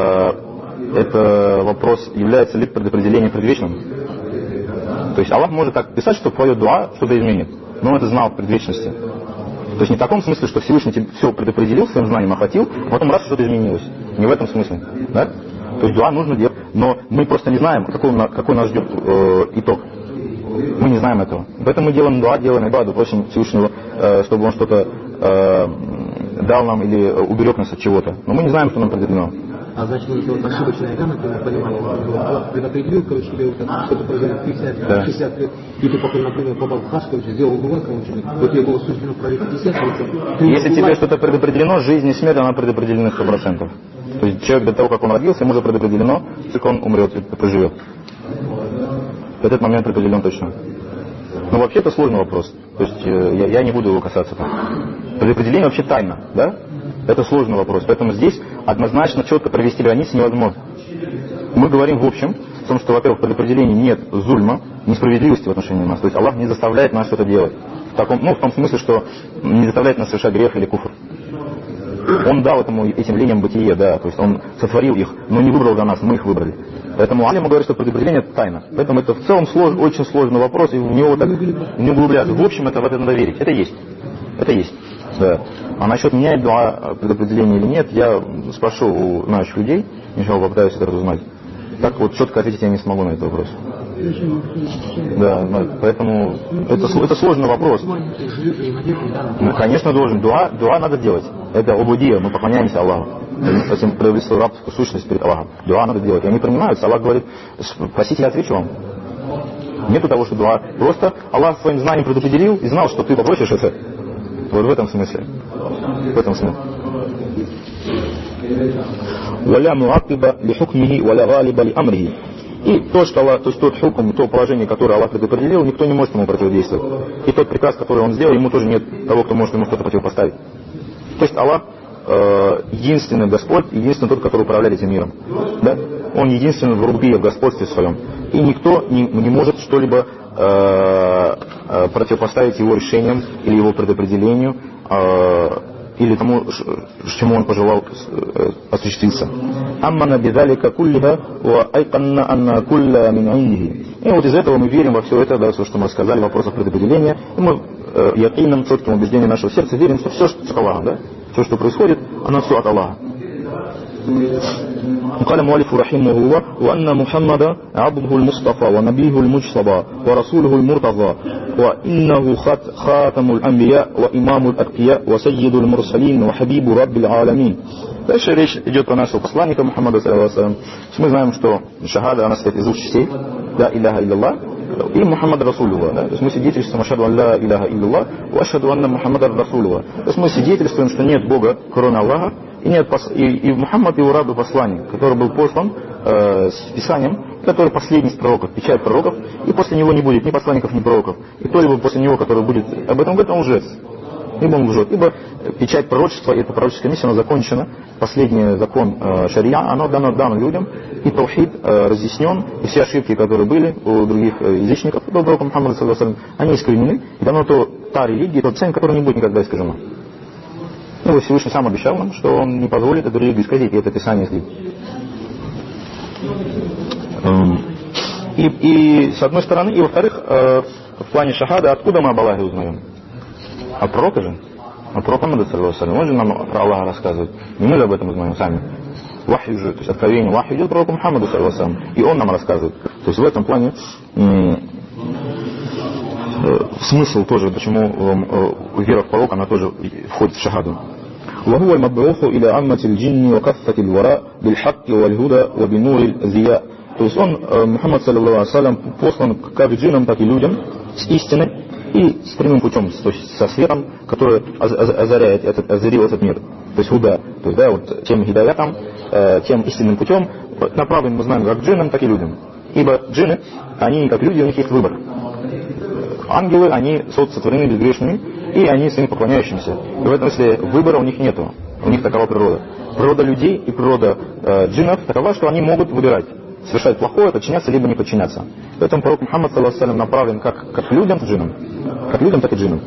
S1: это вопрос, является ли предопределение предвечным. То есть Аллах может так писать, что твое дуа что-то изменит, но он это знал в предвечности. То есть не в таком смысле, что Всевышний тебе все предопределил, своим знанием охватил, а потом раз что-то изменилось. Не в этом смысле. Да? То есть дуа нужно делать, но мы просто не знаем, какой нас ждет итог. Мы не знаем этого. Поэтому мы делаем дуа, делаем ибаду, просим Всевышнего, чтобы он что-то дал нам или уберег нас от чего-то. Но мы не знаем, что нам предопределено.
S2: А значит, если вот ошибочно я, например, понимаю, Аллах предопределил, короче, тебе вот так, что-то произойдет 50 лет, и ты потом, например, попал в хаш, короче, сделал дуа, короче, вот тебе было суждено прожить 50 лет.
S1: Если тебе что-то предопределено, жизнь и смерть, она предопределена 100%. То есть человек до того, как он родился, ему уже предопределено, сколько он умрет и проживет. В этот момент определен точно. Но вообще это сложный вопрос. То есть я не буду его касаться там. Предопределение вообще тайна, да? Это сложный вопрос. Поэтому здесь однозначно четко провести границы невозможно. Мы говорим в общем, в том, что, во-первых, в предопределении нет зульма, несправедливости в отношении нас. То есть Аллах не заставляет нас что-то делать. В том смысле, что не заставляет нас совершать грех или куфр. Он дал этим линиям бытие, да, то есть он сотворил их, но не выбрал за нас, мы их выбрали. Поэтому алимы говорят, что предопределение это тайна. Поэтому это в целом очень сложный вопрос, и в него так не углубляться. В общем, в это надо верить. Это есть. Это есть. Да. А насчет меняет дуа предопределение или нет, я спрошу у знающих людей, сначала попытаюсь это разузнать. Так вот четко ответить я не смогу на этот вопрос. Да, поэтому это сложный вопрос. Ну, конечно, должен. Дуа надо делать. Это обудия, мы поклоняемся Аллаху. Этим проявили свою рабскую сущность перед Аллахом. Дуа надо делать. И они принимаются. Аллах говорит, спросите, я отвечу вам. Нету того, что дуа. Просто Аллах своим знанием предопределил и знал, что ты попросишь это. Вот в этом смысле. В этом смысле. وَلَا مُعَقِّبَ لِحُكْمِهِ وَلَا غَالِبَ لِأَمْرِهِ. И то, что Аллах, то есть тот хукм, то положение, которое Аллах предопределил, никто не может ему противодействовать. И тот приказ, который он сделал, ему тоже нет того, кто может ему что-то противопоставить. То есть Аллах единственный Господь, единственный тот, который управляет этим миром. Да? Он единственный в рубии, в господстве своем. И никто не может что-либо противопоставить его решениям или его предопределению, или тому, чему он пожелал осуществиться. Аммана бидалика куллиха ва айканна анна кулла мин индихи. И вот из этого мы верим во все это, да, все, что мы рассказали, вопросов предопределения. И мы якином, четким убеждением нашего сердца верим, что все, что от Аллаха, да, все, что происходит, оно все от Аллаха. قال المؤلف رحمه الله وأن محمد عبده المصطفى ونبيه المجتبى ورسوله المرتضى وإنه خاتم الأنبياء وإمام الأتقياء وسيد المرسلين وحبيب رب العالمين Дальше речь идет про нашего посланника Мухаммада, саллаллаху. Мы знаем, что шахада, она состоит из двух частей. Ла иляха илляллах и Мухаммад Расулуллах. Да? То есть мы свидетельствуем ашхаду ан ла иляха илляллах ва ашхаду анна Мухаммада Расулуллах. То есть мы свидетельствуем, что нет Бога, кроме Аллаха, и Мухаммад его раб и посланник, который был послан с Писанием, который последний из пророков, печать пророков, и после него не будет ни посланников, ни пророков. И кто-либо после него, который будет об этом говорить, он лжец. Ибо он лжет. Ибо печать пророчества, эта пророческая миссия, она закончена. Последний закон шария, оно дано людям. И таухид разъяснен. И все ошибки, которые были у других язычников, до пророка Мухаммада, саллаллаху алейхи ва саллям, они искоренены. И дано та религия, тот цен, который не будет никогда искажена. Ну, Всевышний сам обещал нам, что он не позволит эту религию исказить, и это Писание слить. И с одной стороны, и во-вторых, в плане шахада, откуда мы об Аллахе узнаем? От пророка же? От пророка Мухаммада, саллаллаху алейхи ва саллям. Он же нам про Аллаха рассказывает. Не мы же об этом узнаем сами. Вахи же, то есть откровение вахи идет пророку Мухаммаду, саллаллаху алейхи ва саллям. И он нам рассказывает. То есть в этом плане смысл тоже, почему вера в пророка, она тоже входит в шахаду. وهو المبعوث إلى عامة الجن وكافة الوراء بالحق والهدى وبنور الضياء. То есть он, Мухаммад, саллаллаху алейхи ва саллям, послан как джиннам, так и людям с истиной и с прямым путем, то есть со светом, который озарил этот мир. То есть худа, то есть да, вот тем хидаятом, тем истинным путем направлен, мы знаем, как джиннам, так и людям. Ибо джинны, они как люди, у них есть выбор. Ангелы, они сотворены безгрешными, и они своим поклоняющимся. И в этом смысле выбора у них нету. У них такова природа. Природа людей и природа джиннов такова, что они могут выбирать. Совершать плохое, подчиняться, либо не подчиняться. Поэтому пророк Мухаммад, саллаллаху алейхи ва саллям, направлен как к людям, к джиннам. Как людям, так и джиннам.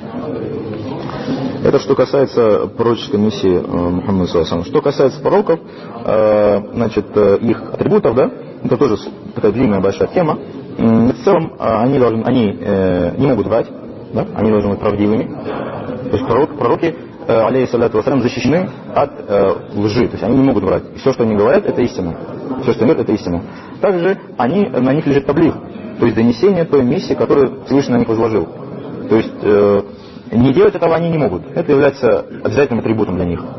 S1: Это что касается пророческой миссии Мухаммада, саллаллаху алейхи ва саллям. Что касается пророков, значит, их атрибутов, да, это тоже такая длинная большая тема. В целом они не могут врать, да? Они должны быть правдивыми. То есть пророки, алейхиссалату вассалям, защищены от лжи. То есть они не могут врать. И все, что они говорят, это истина. Все, что они говорят, это истина. Также на них лежит таблиг, то есть донесение той миссии, которую Всевышний на них возложил. То есть не делать этого они не могут. Это является обязательным атрибутом для них.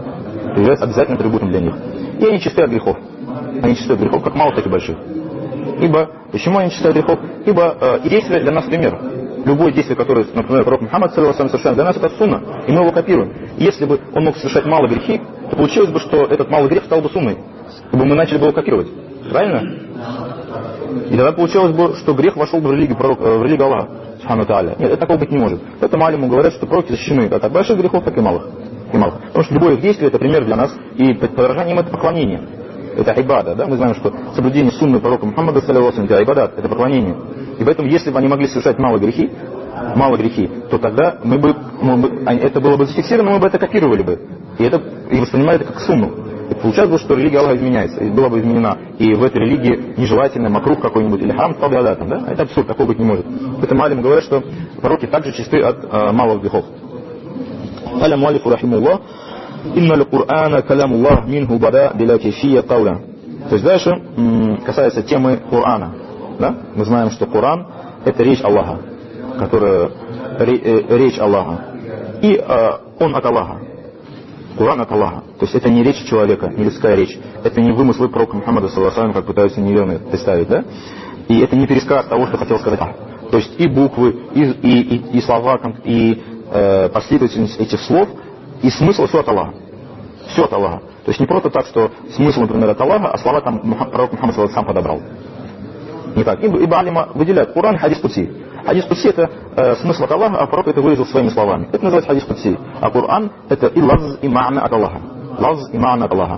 S1: И они чисты от грехов. Они чисты от грехов, как малых, так и больших. Ибо, почему они чисты от грехов? Ибо и действие для нас пример. Любое действие, которое, например, пророк Мухаммад, саллаллаху алейхи ва саллям, совершает, для нас это сунна, и мы его копируем. И если бы он мог совершать малые грехи, то получилось бы, что этот малый грех стал бы сунной. И бы мы начали бы его копировать. Правильно? И тогда получилось бы, что грех вошел бы в религию Аллаха. Нет, это такого быть не может. Поэтому алиму говорят, что пророки защищены как от больших грехов, так и малых. Потому что любое их действие это пример для нас, и подражанием это поклонение. Это айбада, да? Мы знаем, что соблюдение сунны пророка Мухаммада, саллаллаху алейхи ва саллям, это айбадат, это поклонение. И поэтому, если бы они могли совершать малые грехи, то тогда это было бы зафиксировано, мы бы это копировали бы. И воспринимали это как сунну. И получалось бы, что религия Аллаха изменяется, и была бы изменена. И в этой религии нежелательно макрух какой-нибудь или харам стал бы адатом, да? Это абсурд, такого быть не может. Поэтому алимы говорят, что пророки также чисты от малых грехов. Аля муалифу рахимуллах. Инна л-Кур'ана калямуллах минху бада биля кайфия кауля. То есть дальше касается темы Корана. Да? Мы знаем, что Коран это речь Аллаха, речь Аллаха. И он от Аллаха. Коран от Аллаха. То есть это не речь человека, не людская речь. Это не вымыслы пророка Мухаммада, саллаллаху алейхи ва саллям, как пытаются неверные представить, да? И это не пересказ того, что хотел сказать Аллах. То есть и буквы, и слова, и последовательность этих слов, и смысл все от Аллаха. Все от Аллаха. То есть не просто так, что смысл, например, от Аллаха, а слова там пророк Мухаммад сам подобрал. Не так. Ибо алима выделяют Коран, хадис кудси. Хадис кудси это смысл от Аллаха, а пророк это выразил своими словами. Это называется хадис кудси. А Коран это и лавз, и ма'на от Аллаха. Лавз и ма'на от Аллаха.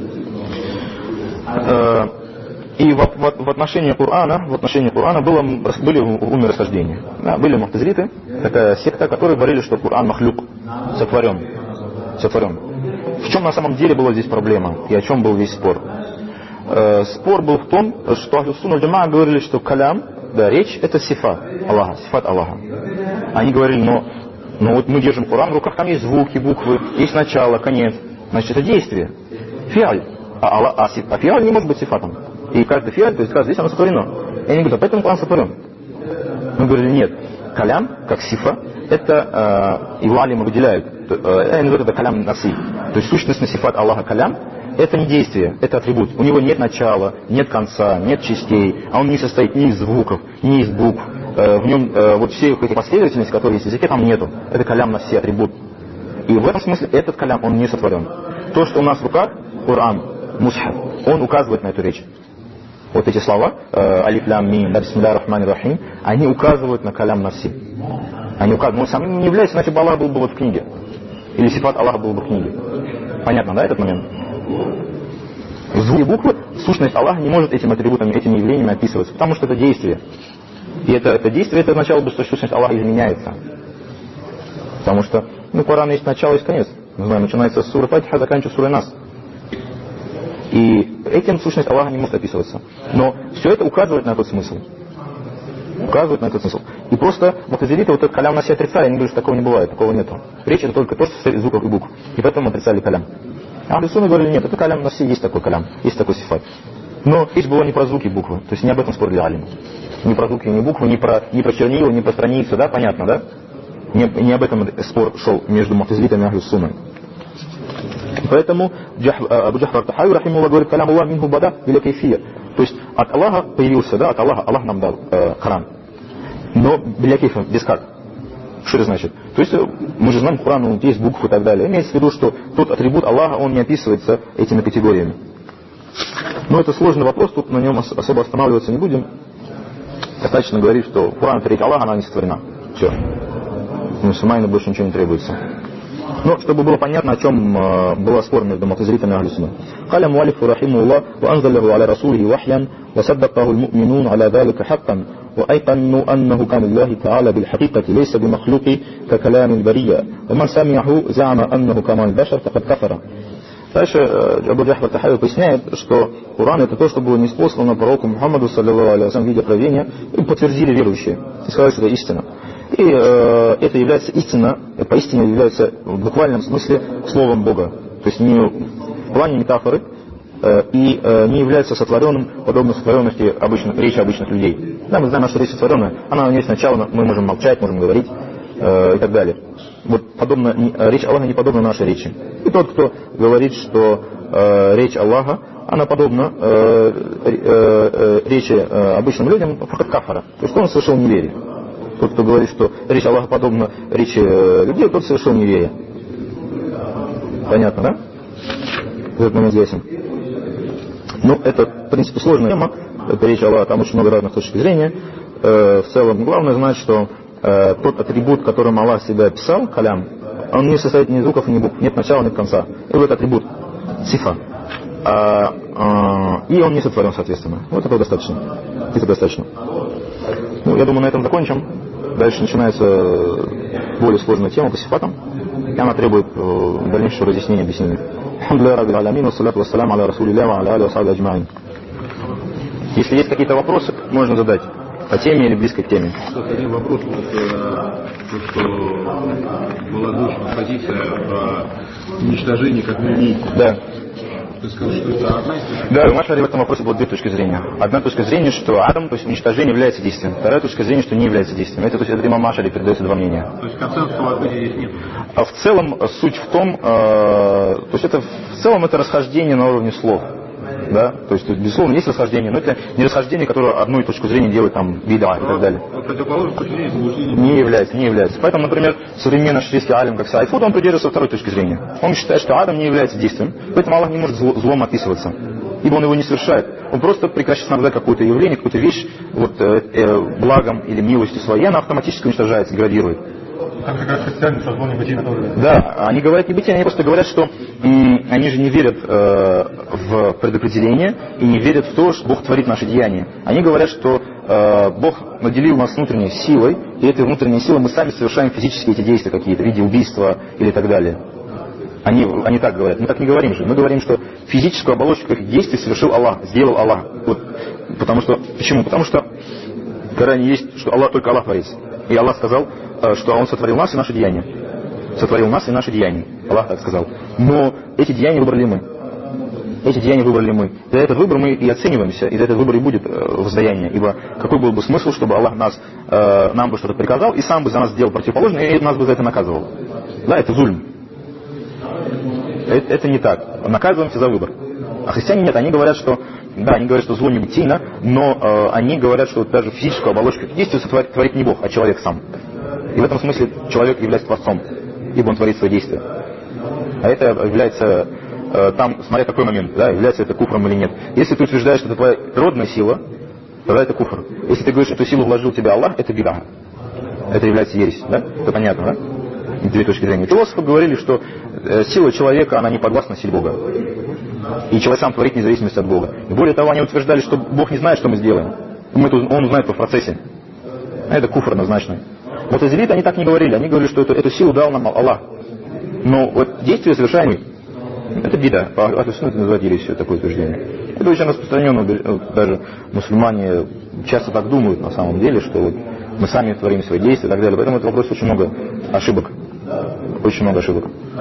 S1: И в отношении Корана были умерасхождения. Да, были мухтазилиты, такая секта, которые говорили, что Коран махлюк, сотворен. В чем на самом деле была здесь проблема и о чем был весь спор? Спор был в том, что Ахлюс-Сунна валь-Джамаа говорили, что калям, да, речь это сифат Аллаха. Они говорили, но вот мы держим Коран в руках, там есть звуки, буквы, есть начало, конец. Значит, это действие. Фиаль. А фиаль не может быть сифатом. И каждый фиаль, то есть каждый здесь оно сотворено. И они говорят, поэтому Коран сотворен. Мы говорили, нет. Калям, как сифа, это его алимы выделяют. Они называют это калям наси. То есть сущностный сифат Аллаха калям — это не действие, это атрибут. У него нет начала, нет конца, нет частей, а он не состоит ни из звуков, ни из букв. В нем вот все эти последовательности, которые есть в языке, там нету. Это калям на все атрибут. И в этом смысле этот калям, он не сотворен. То, что у нас в руках, Коран, Мусхаф, он указывает на эту речь. Вот эти слова, алиф лям мим, бисмилля рахмани рахим, они указывают на калям наси. Они указывают, но сам не является, иначе бы Аллах был бы вот в книге. Или сифат Аллаха был бы в книге. Понятно, да, этот момент? Звуки буквы, сущность Аллаха не может этими атрибутами, этими явлениями описываться, потому что это действие. И это действие, это означало бы, что сущность Аллаха изменяется. Потому что, у Корана есть начало, есть конец. Мы знаем, начинается с суры Фатиха, заканчивается сурой Нас. И этим сущность Аллаха не может описываться. Но все это указывает на этот смысл. Указывает на этот смысл. И просто мутазилиты вот этот калям на себя отрицали, они говорят, что такого не бывает, такого нету. Речь это только то, что состоит из звуков и букв. И поэтому отрицали калям. А ахлю сунна говорили, нет, это калям на все есть такой калям, есть такой сифат. Но речь была не про звуки и буквы. То есть не об этом спорили алимы. Не про звуки, не буквы, не про чернила, не про страницу, да, понятно, да? Не об этом спор шел между мутазилитами и ахлю сунной. Поэтому Абу Джахфар ат-Тахави рахимахуллах говорит, калям Аллах минху бада биля кайфия. То есть от Аллаха появился, да, от Аллаха, Аллах нам дал Коран. Но биля кайфа, без как. Что это значит? То есть мы же знаем, Коран, есть буквы и так далее. Имеется в виду, что тот атрибут Аллаха, он не описывается этими категориями. Но это сложный вопрос, тут на нем особо останавливаться не будем. Достаточно говорить, что Коран — это речь Аллаха, она не сотворена. Все. Мусульманину больше ничего не требуется. Но чтобы было понятно, о чем был спор между мутазилитами и ахлю сунна. قال مؤلف رحمه الله وأنزله على رسوله وحيا وصدقه المؤمنون على ذلك حقا وأيقنوا أنه كان الله تعالى بالحقيقة ليس بمخلوق ككلام البرية ومن سمعه زعم أنه كمان البشر فقد كفر. Дальше Абу Джахфар ат-Тахави поясняет, что Коран — это то, что было ниспослано пророку Мухаммаду саллаллаху алейхи ва саллям в виде откровения, и подтвердили верующие, и сказали, что это истина. И это является истина, поистине является в буквальном смысле словом Бога. То есть не в плане метафоры, и не является сотворенным, подобно сотворенности речи обычных людей. Да, мы знаем, наша речь сотворенная, она есть начало, мы можем молчать, можем говорить и так далее. Вот подобно, речь Аллаха не подобна нашей речи. И тот, кто говорит, что речь Аллаха, она подобна речи обычным людям, факат кафара. То есть он совершил неверие. Тот, кто говорит, что речь Аллаха подобна речи людей, тот совершил неверие. Понятно, да? Этот момент ясен. Ну, это, в принципе, сложная тема. Это речь Аллаха, там очень много разных точек зрения. В целом, главное знать, что тот атрибут, которым Аллах себя описал, калям, он не состоит ни звуков, ни букв, нет начала, нет конца. И вот этот атрибут сифа. И он не сотворен, соответственно. Вот этого достаточно. Это достаточно. Ну, я думаю, на этом закончим. Дальше начинается более сложная тема по сифатам. И она требует дальнейшего разъяснения, объяснения. Если есть какие-то вопросы, можно задать по теме или близко к теме.
S3: Один вопрос, что была озвучена позиция о уничтожении как минимум.
S1: Да.
S3: Ты сказал, что это одна из точек?
S1: Да, в Машаре в этом вопросе было две точки зрения. Одна точка зрения, что Адам, то есть уничтожение, является действием. Вторая точка зрения, что не является действием. Это, то есть, от имама Машари передается два мнения.
S3: То есть консенсуса в ответе здесь нет?
S1: А в целом суть в том, то есть это в целом это расхождение на уровне слов. Да? То есть, безусловно, есть расхождение, но это не расхождение, которое одну точку зрения делает там бида и так далее. Не является. Поэтому, например, современный шиитский алим, как Сайфуд, он придерживается второй точки зрения. Он считает, что Адам не является действием, поэтому Аллах не может злом описываться, ибо он его не совершает. Он просто прекращает наблюдать какое-то явление, какую-то вещь, вот, благом или милостью своей, она автоматически уничтожается, градирует.
S3: Так же, как христиане, что зло небытие тоже.
S1: Да, они говорят небытие, они просто говорят, что они же не верят в предопределение и не верят в то, что Бог творит наши деяния. Они говорят, что Бог наделил нас внутренней силой, и этой внутренней силой мы сами совершаем физически эти действия какие-то, в виде убийства или так далее. Они так говорят. Мы так не говорим же. Мы говорим, что физическую оболочку этих действий совершил Аллах, сделал Аллах. Вот. Почему? Потому что в Коране есть, что только Аллах творец. И Аллах сказал, что Он сотворил нас и наши деяния. Сотворил нас и наши деяния. Аллах так сказал. Но эти деяния выбрали мы. За этот выбор мы и оцениваемся, и за этот выбор и будет воздаяние. Ибо какой был бы смысл, чтобы Аллах нам бы что-то приказал, и сам бы за нас сделал противоположное, и нас бы за это наказывал. Да, это зульм. Это не так. Наказываемся за выбор. А христиане нет, они говорят, что зло не бытийно, но они говорят, что даже физическую оболочку действия творит не Бог, а человек сам. И в этом смысле человек является творцом, ибо он творит свои действия. А это является, там, смотря какой момент, да, является это куфром или нет. Если ты утверждаешь, что это твоя природная сила, тогда это куфр. Если ты говоришь, что эту силу вложил в тебя Аллах, это бида. Это является ересь, да? Это понятно, да? Две точки зрения. Философы говорили, что сила человека, она не подвластна силе Бога. И человек сам творит независимость от Бога. И более того, они утверждали, что Бог не знает, что мы сделаем. Он узнает в процессе. А это куфр однозначно. Вот израильты, они так не говорили. Они говорили, что эту силу дал нам Аллах. Но вот действия совершаем мы. Это бида. Это называют ересью, такое утверждение. Это очень распространенно. Даже мусульмане часто так думают на самом деле, что вот мы сами творим свои действия и так далее. Поэтому это вопрос очень много ошибок. Очень много ошибок.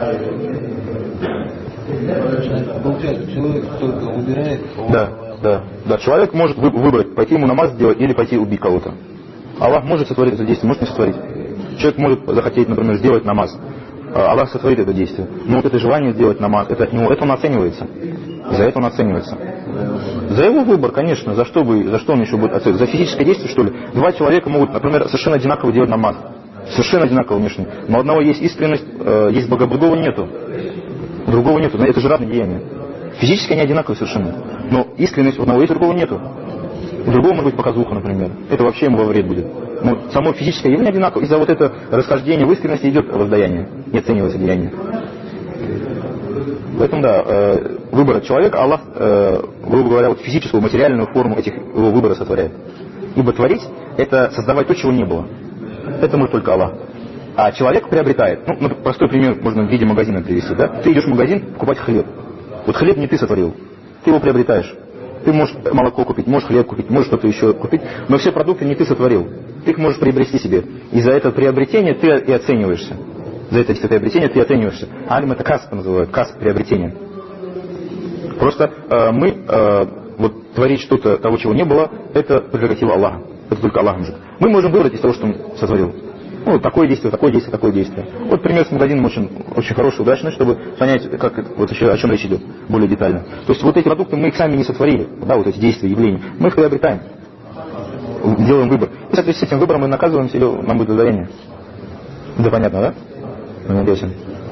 S2: Получается, человек только выбирает.
S1: Да. Человек может выбрать, пойти ему намаз сделать или пойти убить кого-то. Аллах может сотворить это действие, может не сотворить. Человек может захотеть, например, сделать намаз. Аллах сотворит это действие. Но вот это желание сделать намаз, это от него, это он оценивается. За это он оценивается. За его выбор, конечно, за что он еще будет оценивать? За физическое действие, что ли? Два человека могут, например, совершенно одинаково делать намаз. Совершенно одинаково внешне. Но у одного есть искренность, есть Бога, другого нету. Другого нету. Это же разные деяния. Физически они одинаковые совершенно. Но искренность у одного есть, другого нету. У другого может быть показуха, например. Это вообще ему во вред будет. Но само физическое явление одинаково. Из-за вот это расхождение в искренности идет воздаяние. Не оценивается деяние. Поэтому, да, выбор человека, Аллах, грубо говоря, вот физическую, материальную форму этих его выбора сотворяет. Ибо творить — это создавать то, чего не было. Это может только Аллах. А человек приобретает. Ну, простой пример можно в виде магазина привести. Да? Ты идешь в магазин покупать хлеб. Вот хлеб не ты сотворил. Ты его приобретаешь. Ты можешь молоко купить, можешь хлеб купить, можешь что-то еще купить. Но все продукты не ты сотворил. Ты их можешь приобрести себе. И за это приобретение ты и оцениваешься. За это приобретение ты оцениваешься. Алим — это касп называют. Касп приобретения. Просто вот творить что-то того, чего не было, это прерогатива Аллаха. Это только Аллах может. Мы можем выбрать из того, что Он сотворил. Ну, такое действие, такое действие, такое действие. Вот пример с магазином очень хороший, удачный, чтобы понять, вот еще о чем речь идет более детально. То есть вот эти продукты мы их сами не сотворили, да, вот эти действия, явления. Мы их приобретаем, делаем выбор. И, соответственно, с этим выбором мы наказываемся, или нам будет воздаяние. Да, понятно, да? Надеюсь.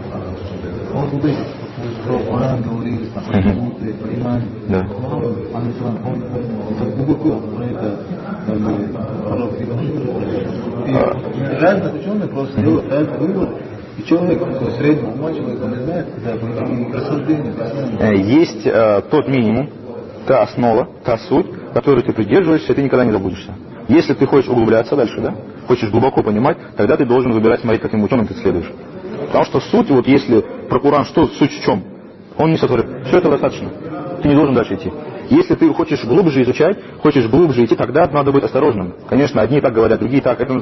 S1: Да.
S2: И реально ученые просто делают реальный выбор. И человек, средний умный человек, он не знает, когда рассуждение.
S1: Есть тот минимум, та основа, та суть, которой ты придерживаешься, и ты никогда не забудешься. Если ты хочешь углубляться дальше, да, хочешь глубоко понимать, тогда ты должен выбирать, смотреть, каким ученым ты следуешь. Потому что суть, вот если про Коран, что суть в чем? Он не сотворил. Все это достаточно. Ты не должен дальше идти. Если ты хочешь глубже изучать, хочешь глубже идти, тогда надо быть осторожным. Конечно, одни так говорят, другие так. Это...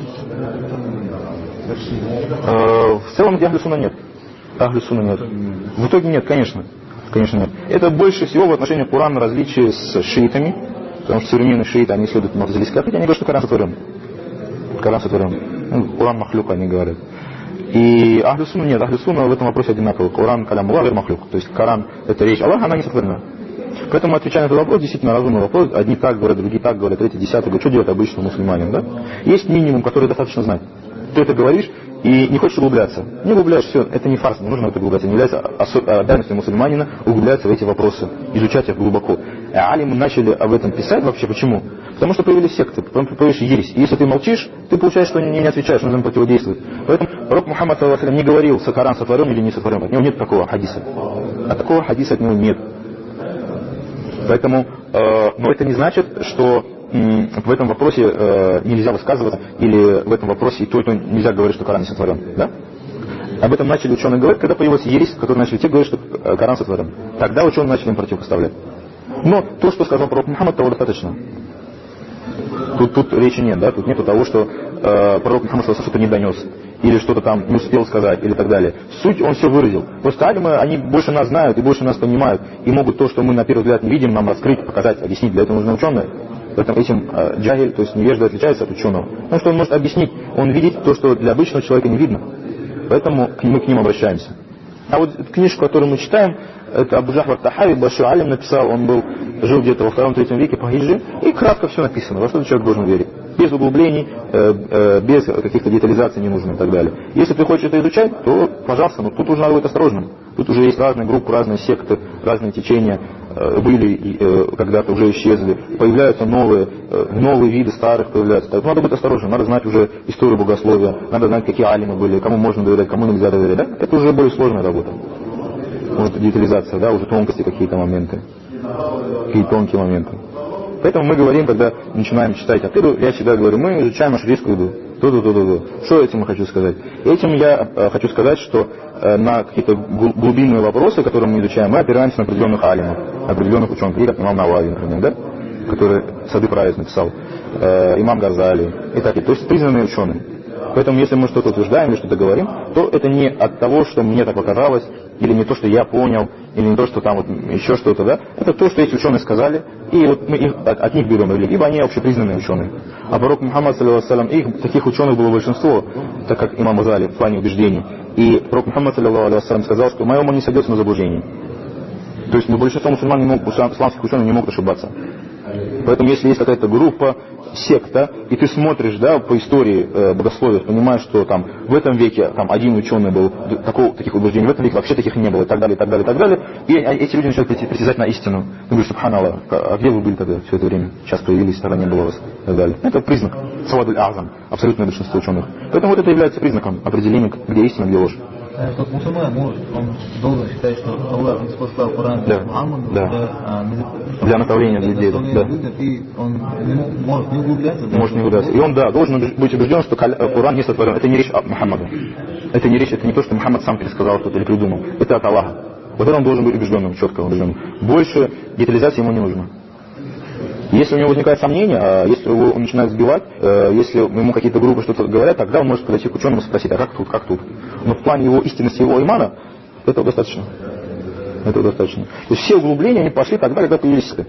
S1: В целом Ахлю Сунна нет. Ахлю Сунна нет. В итоге нет, конечно. Конечно нет. Это больше всего в отношении Корана различие с шиитами, потому что современные шииты, они следуют му'тазилийской акиде, они говорят, что Коран сотворен. Коран сотворен. Коран махлюк, они говорят. И Ахлю Сунна нет. Ахлю Сунна в этом вопросе одинаково. Коран калям Аллах, вер махлюк. То есть Коран это речь Аллаха, она не сотворена. Поэтому, отвечая на этот вопрос, действительно разумный вопрос. Одни так говорят, другие так говорят, третьи, десятые говорят, что делать обычному мусульманину, да? Есть минимум, который достаточно знать. Ты это говоришь и не хочешь углубляться. Не углубляешь, все, это не фарс, не нужно это углубляться. Не является обязанностью мусульманина углубляться в эти вопросы, изучать их глубоко. Алимы начали об этом писать вообще, почему? Потому что появились секты, появились ересь. И если ты молчишь, ты получаешь, что не отвечаешь, нужно противодействовать. Поэтому пророк Мухаммад не говорил, Коран сотворен или не сотворен. От него нет такого хадиса. А такого хадиса от него нет. Поэтому, но это не значит, что в этом вопросе нельзя высказываться, или в этом вопросе и то нельзя говорить, что Коран не сотворен. Да? Об этом начали ученые говорить, когда появилась ересь, которые начали те говорить, что Коран сотворен. Тогда ученые начали им противопоставлять. Но то, что сказал пророк Мухаммад, того достаточно. Тут речи нет, да? Тут нету того, что пророк Мухаммад что-то не донес, или что-то там не успел сказать, или так далее. Суть он все выразил. Просто алимы, они больше нас знают и больше нас понимают, и могут то, что мы на первый взгляд не видим, нам раскрыть, показать, объяснить. Для этого нужны ученые. Поэтому этим джахиль, то есть невежда, отличается от ученого. Потому что он может объяснить, он видит то, что для обычного человека не видно. Поэтому мы к ним обращаемся. А вот книжку, которую мы читаем, это Абу Джафар Тахави, большой алим, написал, жил где-то во 2-3 веке по хиджре, и кратко все написано, во что человек должен верить. Без углублений, без каких-то детализаций не нужно и так далее. Если ты хочешь это изучать, то, пожалуйста, но тут уже надо быть осторожным. Тут уже есть разные группы, разные секты, разные течения, были когда-то уже исчезли, появляются новые виды старых появляются. Так, надо быть осторожным, надо знать уже историю богословия, надо знать, какие алимы были, кому можно доверять, кому нельзя доверять. Да? Это уже более сложная работа. Вот детализация, да, уже тонкости какие-то моменты, какие тонкие моменты. Поэтому мы говорим, когда начинаем читать акиду, я всегда говорю, мы изучаем ашарийскую иду. Что этим я хочу сказать? Этим я хочу сказать, что на какие-то глубинные вопросы, которые мы изучаем, мы опираемся на определенных алимов, определенных ученых, как имам Навави, например, да? Который Сады Правец написал, имам Газали и так далее. То есть признанные ученые. Поэтому если мы что-то утверждаем или что-то говорим, то это не от того, что мне так показалось, или не то, что я понял, или не то, что там вот еще что-то, да? Это то, что эти ученые сказали, и вот мы от них берем, либо они общепризнанные ученые. А пророк Мухаммад, саллиллаху их таких ученых было большинство, так как имам Газали в плане убеждений. И пророк Мухаммад, саллиллаху сказал, что мое ума не сойдется на заблуждение. То есть большинство мусульман не могут, исламских ученых не могут ошибаться. Поэтому если есть какая-то группа, секта, и ты смотришь, да, по истории богословия, понимаешь, что там в этом веке там один ученый был, таких убеждений, в этом веке вообще таких не было, и так далее, и так далее, и так далее, и эти люди начинают притязать на истину. Ты говоришь, субханаллах, а где вы были тогда все это время? Сейчас появились, тогда не было вас, и так далее. Это признак, савадуль азам, абсолютное большинство ученых. Поэтому вот это является признаком определения, где истина, где ложь.
S4: Тот мусульманин он должен считать, что Аллах не спасал Коран Мухаммаду
S1: для направления людей. Да.
S4: И он может не углубляться.
S1: Может не углубляться. И он, да, должен быть убежден, что Коран не сотворен. Это не речь о Мухаммаду. Это не то, что Мухаммад сам пересказал что-то или придумал. Это от Аллаха. Вот это он должен быть убежденным, четко убежденным. Больше детализации ему не нужно. Если у него возникает сомнение, если его начинают сбивать, если ему какие-то группы что-то говорят, тогда он может подойти к ученому и спросить, а как тут? Но в плане его истинности, его имана, этого достаточно. Этого достаточно. То есть все углубления, они пошли тогда, когда появились секты.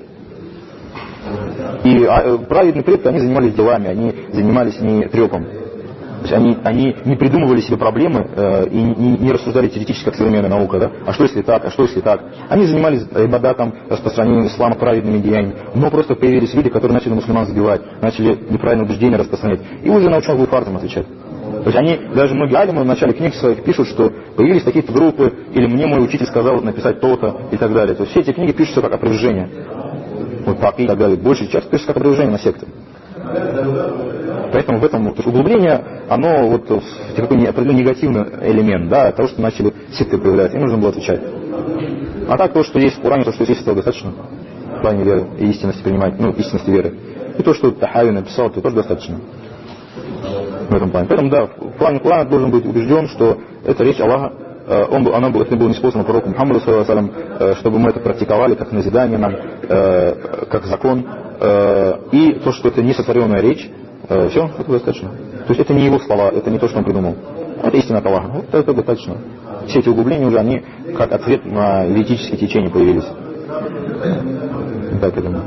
S1: И праведные предки, они занимались делами, они занимались не трепом. То есть они не придумывали себе проблемы и не рассуждали теоретически, как современная наука, да? А что если так, а что если так? Они занимались ибадатом, распространением ислама, праведными деяниями. Но просто появились люди, которые начали мусульман сбивать, начали неправильное убеждение распространять. И уже на ученых был фартом отвечать. То есть они, даже многие алимы в начале книг своих пишут, что появились такие-то группы, или мне мой учитель сказал написать то-то и так далее. То есть все эти книги пишутся как опровержение. Вот по и так далее. Большая часть пишется как опровержение на секты. Поэтому в этом углубление, оно вот такой определенный негативный элемент, да, от того, что начали секты проявлять, и нужно было отвечать. А так то, что есть в Коране, то, что есть, этого достаточно в плане веры и истинности принимать, истинности веры. И то, что Тахави написал, то тоже достаточно в этом плане. Поэтому, да, в плане Корана должен быть убежден, что это речь Аллаха, это было неспослано пророку Мухаммаду, чтобы мы это практиковали как назидание нам, как закон, и то, что это не сотворенная речь, все, это достаточно. То есть это не его слова, это не то, что он придумал. Это истина от Аллаха. Вот это достаточно. Все эти углубления уже, они как ответ на еретические течения появились. Так я думаю.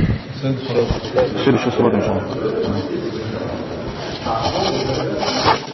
S1: Следующую субботу, иншаллах.